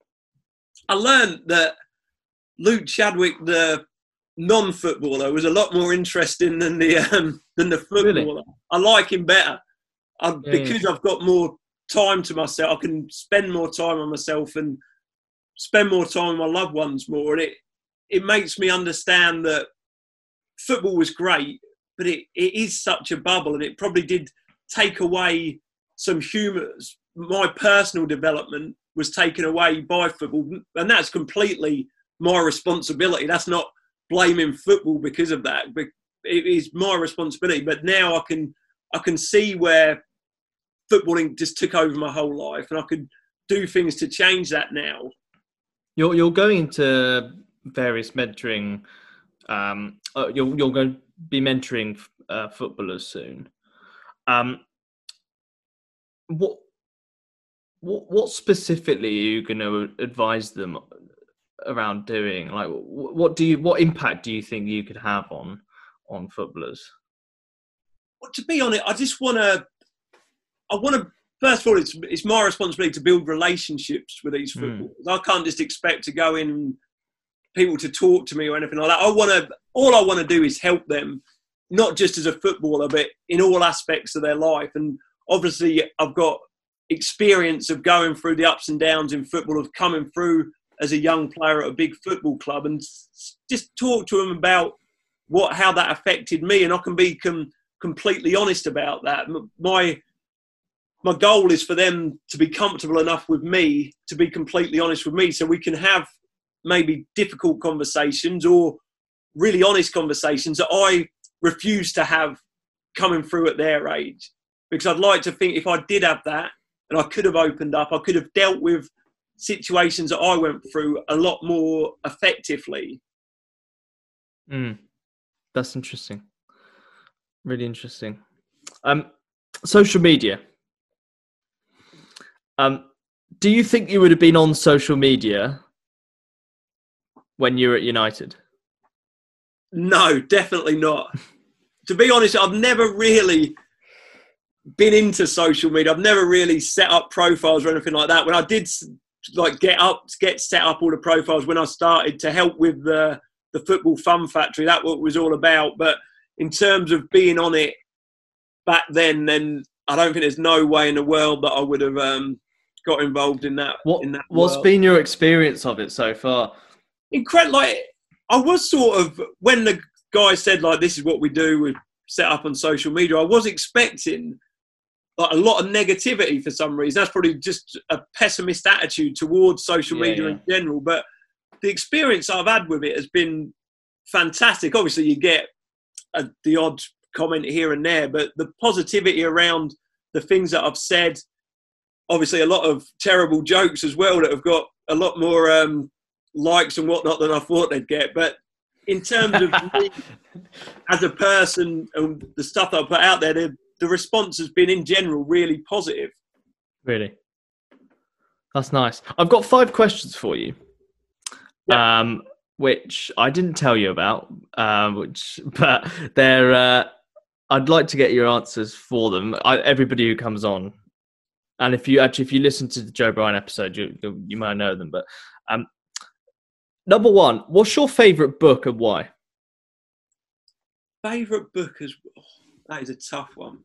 I learned that Luke Chadwick, the non-footballer, was a lot more interesting than the um, than the footballer. Really? I like him better I, yeah, because yeah. I've got more time to myself. I can spend more time on myself and spend more time with my loved ones more, and it it makes me understand that football was great, but it, it is such a bubble, and it probably did take away some humour. My personal development was taken away by football, and that's completely my responsibility. That's not blaming football because of that. But it is my responsibility. But now I can I can see where footballing just took over my whole life, and I could do things to change that now. You're you're going into various mentoring. Um, uh, you're you're going to be mentoring uh, footballers soon. Um, what what what specifically are you going to advise them around doing? Like, what do you what impact do you think you could have on on footballers? Well, to be honest, I just want to. I want to. First of all, it's it's my responsibility to build relationships with these footballers. Mm. I can't just expect to go in and people to talk to me or anything like that. I want to. All I want to do is help them, not just as a footballer, but in all aspects of their life. And obviously, I've got experience of going through the ups and downs in football, of coming through as a young player at a big football club, and just talk to them about what how that affected me, and I can be com- completely honest about that. My my goal is for them to be comfortable enough with me to be completely honest with me, so we can have maybe difficult conversations or really honest conversations that I refuse to have coming through at their age. Because I'd like to think if I did have that and I could have opened up, I could have dealt with situations that I went through a lot more effectively. Mm, that's interesting. Really interesting. Um, social media. Um, do you think you would have been on social media when you were at United? No, definitely not. To be honest, I've never really been into social media. I've never really set up profiles or anything like that. When I did like get up, get set up all the profiles when I started to help with the, the Football Fun Factory, that's what it was all about. But in terms of being on it back then, then I don't think there's no way in the world that I would have um, got involved in that. What in that What's world. been your experience of it so far? Incredible. Like, I was sort of, when the guy said like, this is what we do, we set up on social media, I was expecting like a lot of negativity for some reason. That's probably just a pessimist attitude towards social Yeah, media yeah. in general. But the experience I've had with it has been fantastic. Obviously, you get a, the odd comment here and there, but the positivity around the things that I've said, obviously a lot of terrible jokes as well that have got a lot more um, likes and whatnot than I thought they'd get. But in terms of me as a person and the stuff that I put out there, the, the response has been in general really positive. Really? That's nice. I've got five questions for you, Yeah. um, which I didn't tell you about, um, which but they're. Uh, I'd like to get your answers for them. I, everybody who comes on, and if you actually if you listen to the Joe Bryan episode, you you, you might know them. But um, number one, what's your favourite book and why? Favourite book as well? That is a tough one.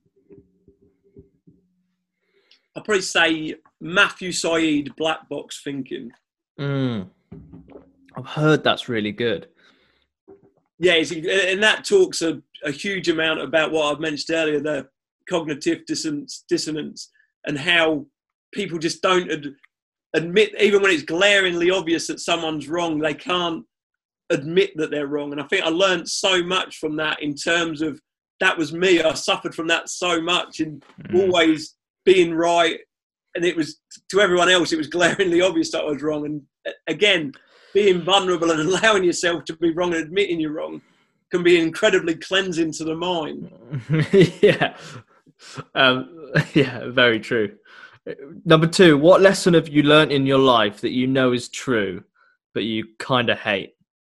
I'd probably say Matthew Syed, Black Box Thinking. Mm. I've heard that's really good. Yeah, it's, and that talks a, a huge amount about what I've mentioned earlier, the cognitive dissonance, dissonance and how people just don't ad, admit, even when it's glaringly obvious that someone's wrong, they can't admit that they're wrong. And I think I learned so much from that in terms of, that was me. I suffered from that so much and mm. always being right. And it was, to everyone else, it was glaringly obvious that I was wrong. And again, being vulnerable and allowing yourself to be wrong and admitting you're wrong can be incredibly cleansing to the mind. yeah. Um, yeah, very true. Number two, what lesson have you learned in your life that you know is true, but you kind of hate?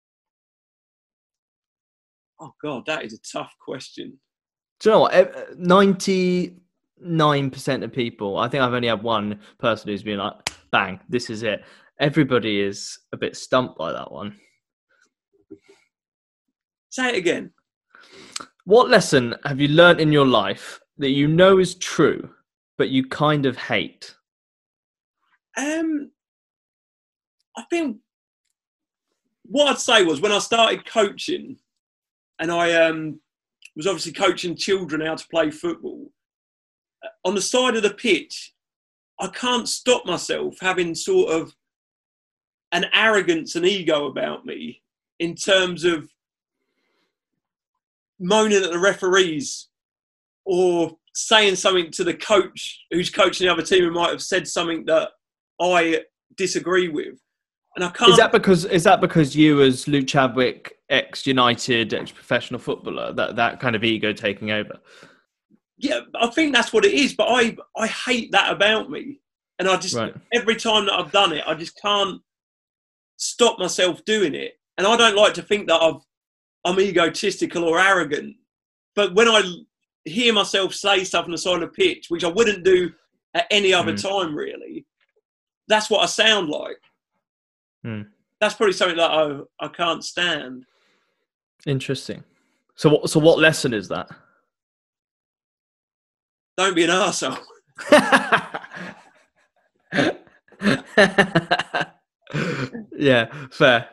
Oh, God, that is a tough question. Do you know what? ninety-nine percent of people, I think I've only had one person who's been like, bang, this is it. Everybody is a bit stumped by that one. Say it again. What lesson have you learnt in your life that you know is true, but you kind of hate? Um, I think what I'd say was when I started coaching, and I um, was obviously coaching children how to play football, on the side of the pitch, I can't stop myself having sort of an arrogance and ego about me in terms of moaning at the referees or saying something to the coach who's coaching the other team who might have said something that I disagree with. And I can't. Is that because is that because you, as Luke Chadwick, ex-United, ex-professional footballer, that, that kind of ego taking over? Yeah, I think that's what it is. But I, I hate that about me. And I just, right. every time that I've done it, I just can't stop myself doing it. And I don't like to think that I've, I'm egotistical or arrogant. But when I hear myself say stuff on the side of the pitch, which I wouldn't do at any other mm. time, really, that's what I sound like. Mm. That's probably something that I, I can't stand. Interesting. So what, so what lesson is that? Don't be an arsehole. Yeah, fair.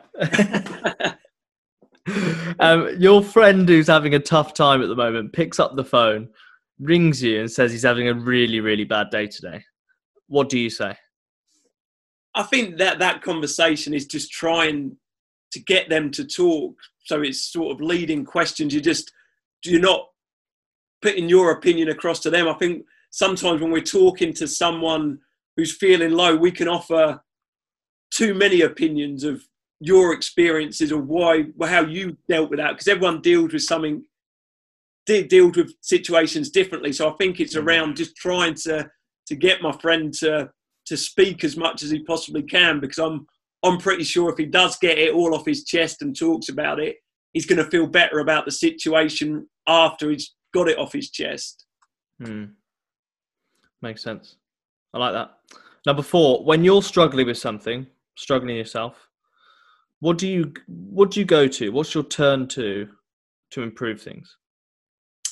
um, your friend who's having a tough time at the moment picks up the phone, rings you and says he's having a really, really bad day today. What do you say? I think that that conversation is just trying to get them to talk. So it's sort of leading questions. You just, you're not putting your opinion across to them. I think sometimes when we're talking to someone who's feeling low, we can offer too many opinions of your experiences or why, how you dealt with that, because everyone deals with something, de- deals with situations differently. So I think it's around just trying to to get my friend to to speak as much as he possibly can, because I'm I'm pretty sure if he does get it all off his chest and talks about it, he's going to feel better about the situation after he's got it off his chest. Hmm. Makes sense. I like that. Number four, when you're struggling with something, struggling yourself, what do you what do you go to? What's your turn to to improve things?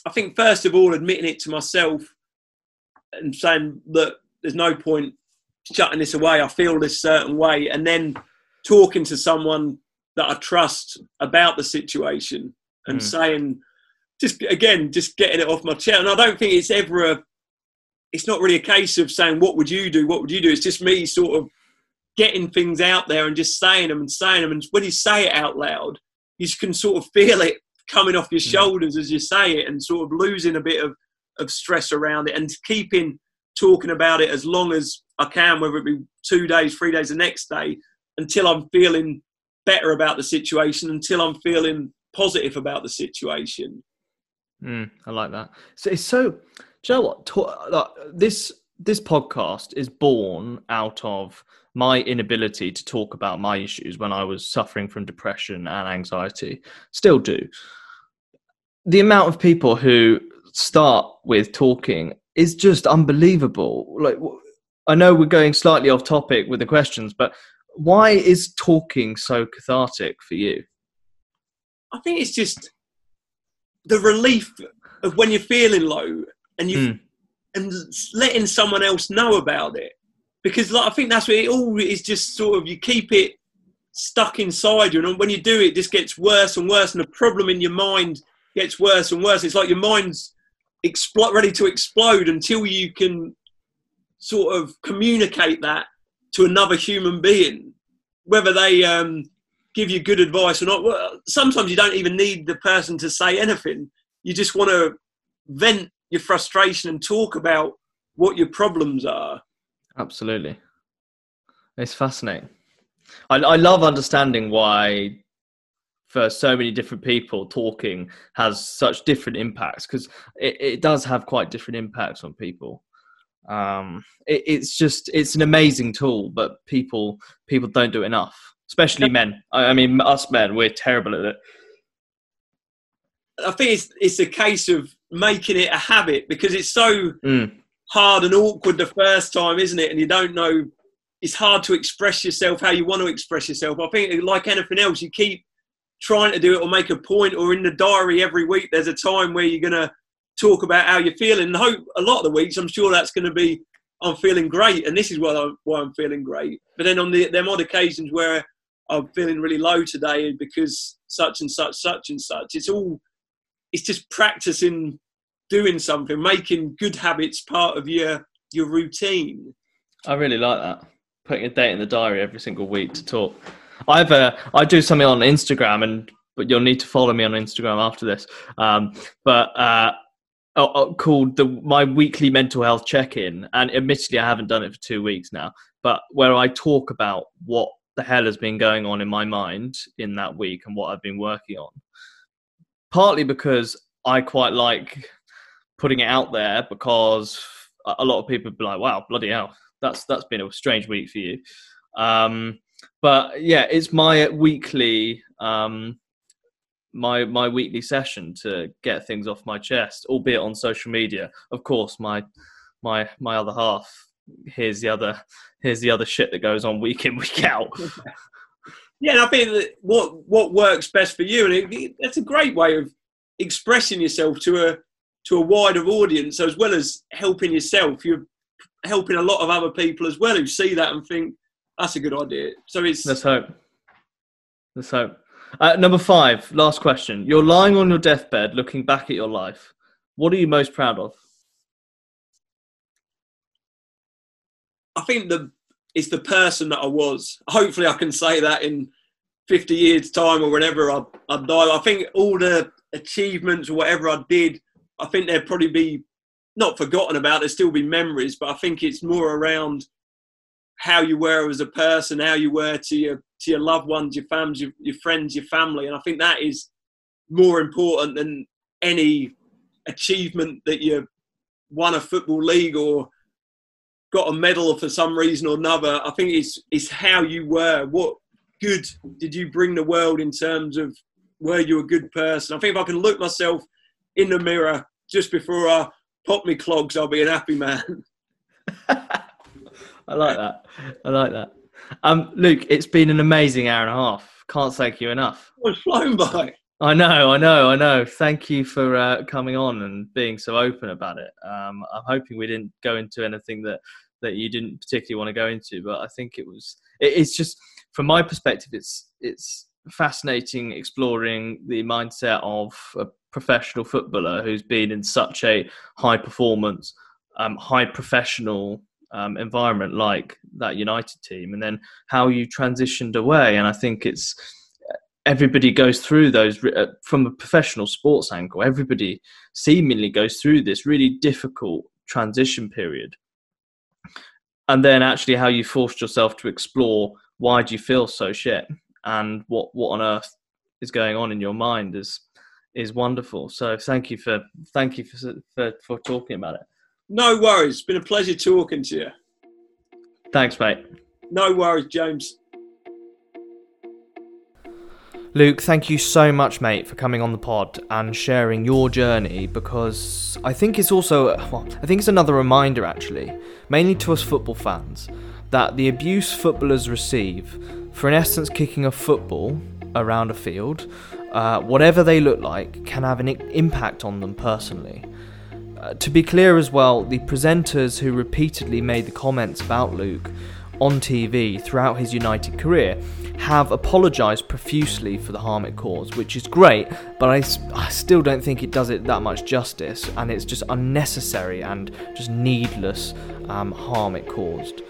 I think first of all, admitting it to myself and saying that there's no point shutting this away. I feel this certain way, and then talking to someone that I trust about the situation and mm. saying, just again, just getting it off my chest. And I don't think it's ever a, it's not really a case of saying, what would you do? What would you do? It's just me sort of getting things out there and just saying them and saying them. And when you say it out loud, you can sort of feel it coming off your shoulders as you say it, and sort of losing a bit of, of stress around it, and keeping talking about it as long as I can, whether it be two days, three days, the next day, until I'm feeling better about the situation, until I'm feeling positive about the situation. Mm, I like that. So it's so, do you know what? Talk, like, this this podcast is born out of my inability to talk about my issues when I was suffering from depression and anxiety. Still do. The amount of people who start with talking is just unbelievable. Like, I know we're going slightly off topic with the questions, but why is talking so cathartic for you? I think it's just the relief of when you're feeling low and you mm. and letting someone else know about it. Because like, I think that's what it all is, just sort of, you keep it stuck inside you, and when you do it, it just gets worse and worse, and the problem in your mind gets worse and worse. It's like your mind's expl- ready to explode until you can sort of communicate that to another human being, whether they um, give you good advice or not. Well, sometimes you don't even need the person to say anything. You just want to vent your frustration and talk about what your problems are. Absolutely. It's fascinating. I, I love understanding why, for so many different people, talking has such different impacts, because it, it does have quite different impacts on people. Um, it, it's just, it's an amazing tool, but people people don't do it enough, especially men. I, I mean, us men, we're terrible at it. I think it's it's a case of making it a habit, because it's so mm. hard and awkward the first time, isn't it? And you don't know, it's hard to express yourself how you want to express yourself. I think like anything else, you keep trying to do it or make a point, or in the diary every week, there's a time where you're going to talk about how you're feeling. And hope a lot of the weeks, I'm sure that's going to be, I'm feeling great, and this is why I'm, why I'm feeling great. But then on the them odd occasions where I'm feeling really low today because such and such, such and such, it's all, it's just practicing doing something, making good habits part of your your routine. I really like that. Putting a date in the diary every single week to talk. I have a, I do something on Instagram, and but you'll need to follow me on Instagram after this. Um, but uh, called the my weekly mental health check-in, and admittedly I haven't done it for two weeks now. But where I talk about what the hell has been going on in my mind in that week and what I've been working on. Partly because I quite like putting it out there, because a lot of people be like, "Wow, bloody hell, that's that's been a strange week for you." Um, but yeah, it's my weekly um, my my weekly session to get things off my chest, albeit on social media. Of course, my my my other half here's the other here's the other shit that goes on week in, week out. Yeah, and I think that what what works best for you, and it, it's a great way of expressing yourself to a to a wider audience, as well as helping yourself. You're helping a lot of other people as well who see that and think that's a good idea. So it's let's hope. Let's hope. Uh, number five, last question. You're lying on your deathbed, looking back at your life. What are you most proud of? I think the it's the person that I was. Hopefully, I can say that in fifty years' time or whenever I I die. I think all the achievements or whatever I did, I think there'd probably be not forgotten about. There'd still be memories, but I think it's more around how you were as a person, how you were to your to your loved ones, your fams, your, your friends, your family, and I think that is more important than any achievement that you won a football league or got a medal for some reason or another. I think it's it's how you were. What good did you bring the world in terms of were you a good person? I think if I can look myself in the mirror just before I pop me clogs, I'll be an happy man. I like that. I like that. Um, Luke, it's been an amazing hour and a half. Can't thank you enough. It's flown by. I know, I know, I know. Thank you for uh, coming on and being so open about it. Um, I'm hoping we didn't go into anything that, that you didn't particularly want to go into, but I think it was. It, it's just from my perspective, it's it's fascinating exploring the mindset of a professional footballer who's been in such a high performance, um, high professional um, environment like that United team, and then how you transitioned away. And I think it's. Everybody goes through those uh, from a professional sports angle. Everybody seemingly goes through this really difficult transition period. And then actually how you forced yourself to explore why do you feel so shit and what, what on earth is going on in your mind is is wonderful. So thank you for thank you for for, for talking about it. No worries. It's been a pleasure talking to you. Thanks, mate. No worries, James. Luke, thank you so much, mate, for coming on the pod and sharing your journey, because I think it's also, well, I think it's another reminder, actually, mainly to us football fans, that the abuse footballers receive for, in essence, kicking a football around a field, uh, whatever they look like, can have an I- impact on them personally. Uh, to be clear as well, the presenters who repeatedly made the comments about Luke on T V throughout his United career have apologised profusely for the harm it caused, which is great, but I, I still don't think it does it that much justice, and it's just unnecessary and just needless um, harm it caused.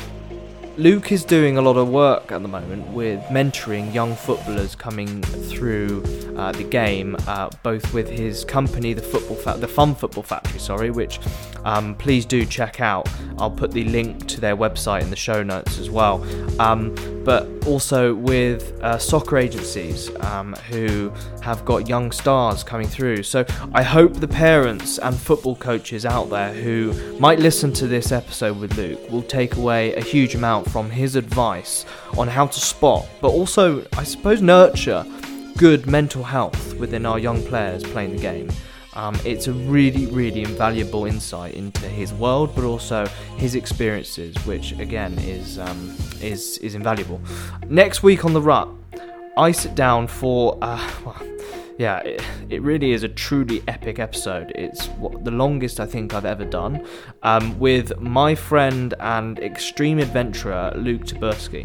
Luke is doing a lot of work at the moment with mentoring young footballers coming through uh, the game, uh, both with his company, the football fa- the Fun Football Factory, sorry, which um, please do check out. I'll put the link to their website in the show notes as well. Um, but also with uh, soccer agencies um, who have got young stars coming through. So I hope the parents and football coaches out there who might listen to this episode with Luke will take away a huge amount from his advice on how to spot, but also, I suppose, nurture good mental health within our young players playing the game. Um, it's a really, really invaluable insight into his world, but also his experiences, which again is um, is is invaluable. Next week on The Rut, I sit down for, uh, well, yeah, it, it really is a truly epic episode. It's what, the longest I think I've ever done, um, with my friend and extreme adventurer Luke Taberski.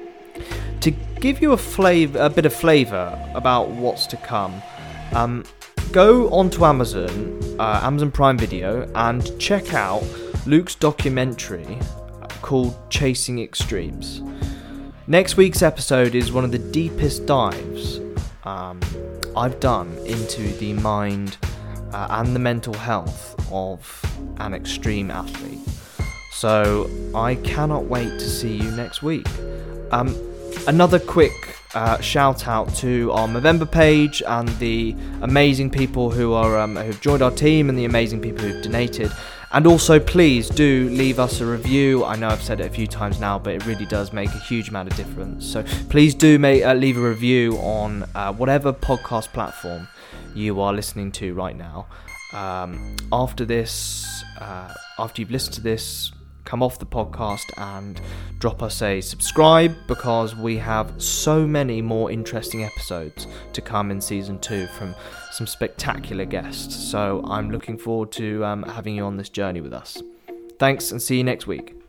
To give you a flavor, a bit of flavour about what's to come, um, go onto Amazon, uh, Amazon Prime Video, and check out Luke's documentary called Chasing Extremes. Next week's episode is one of the deepest dives um, I've done into the mind uh, and the mental health of an extreme athlete. So I cannot wait to see you next week. Um, another quick uh, shout out to our Movember page and the amazing people who are um, who've joined our team and the amazing people who've donated. And also, please do leave us a review. I know I've said it a few times now, but it really does make a huge amount of difference. So please do make, uh, leave a review on uh, whatever podcast platform you are listening to right now. Um, after this, uh, after you've listened to this, come off the podcast and drop us a subscribe, because we have so many more interesting episodes to come in season two from some spectacular guests. So I'm looking forward to um, having you on this journey with us. Thanks, and see you next week.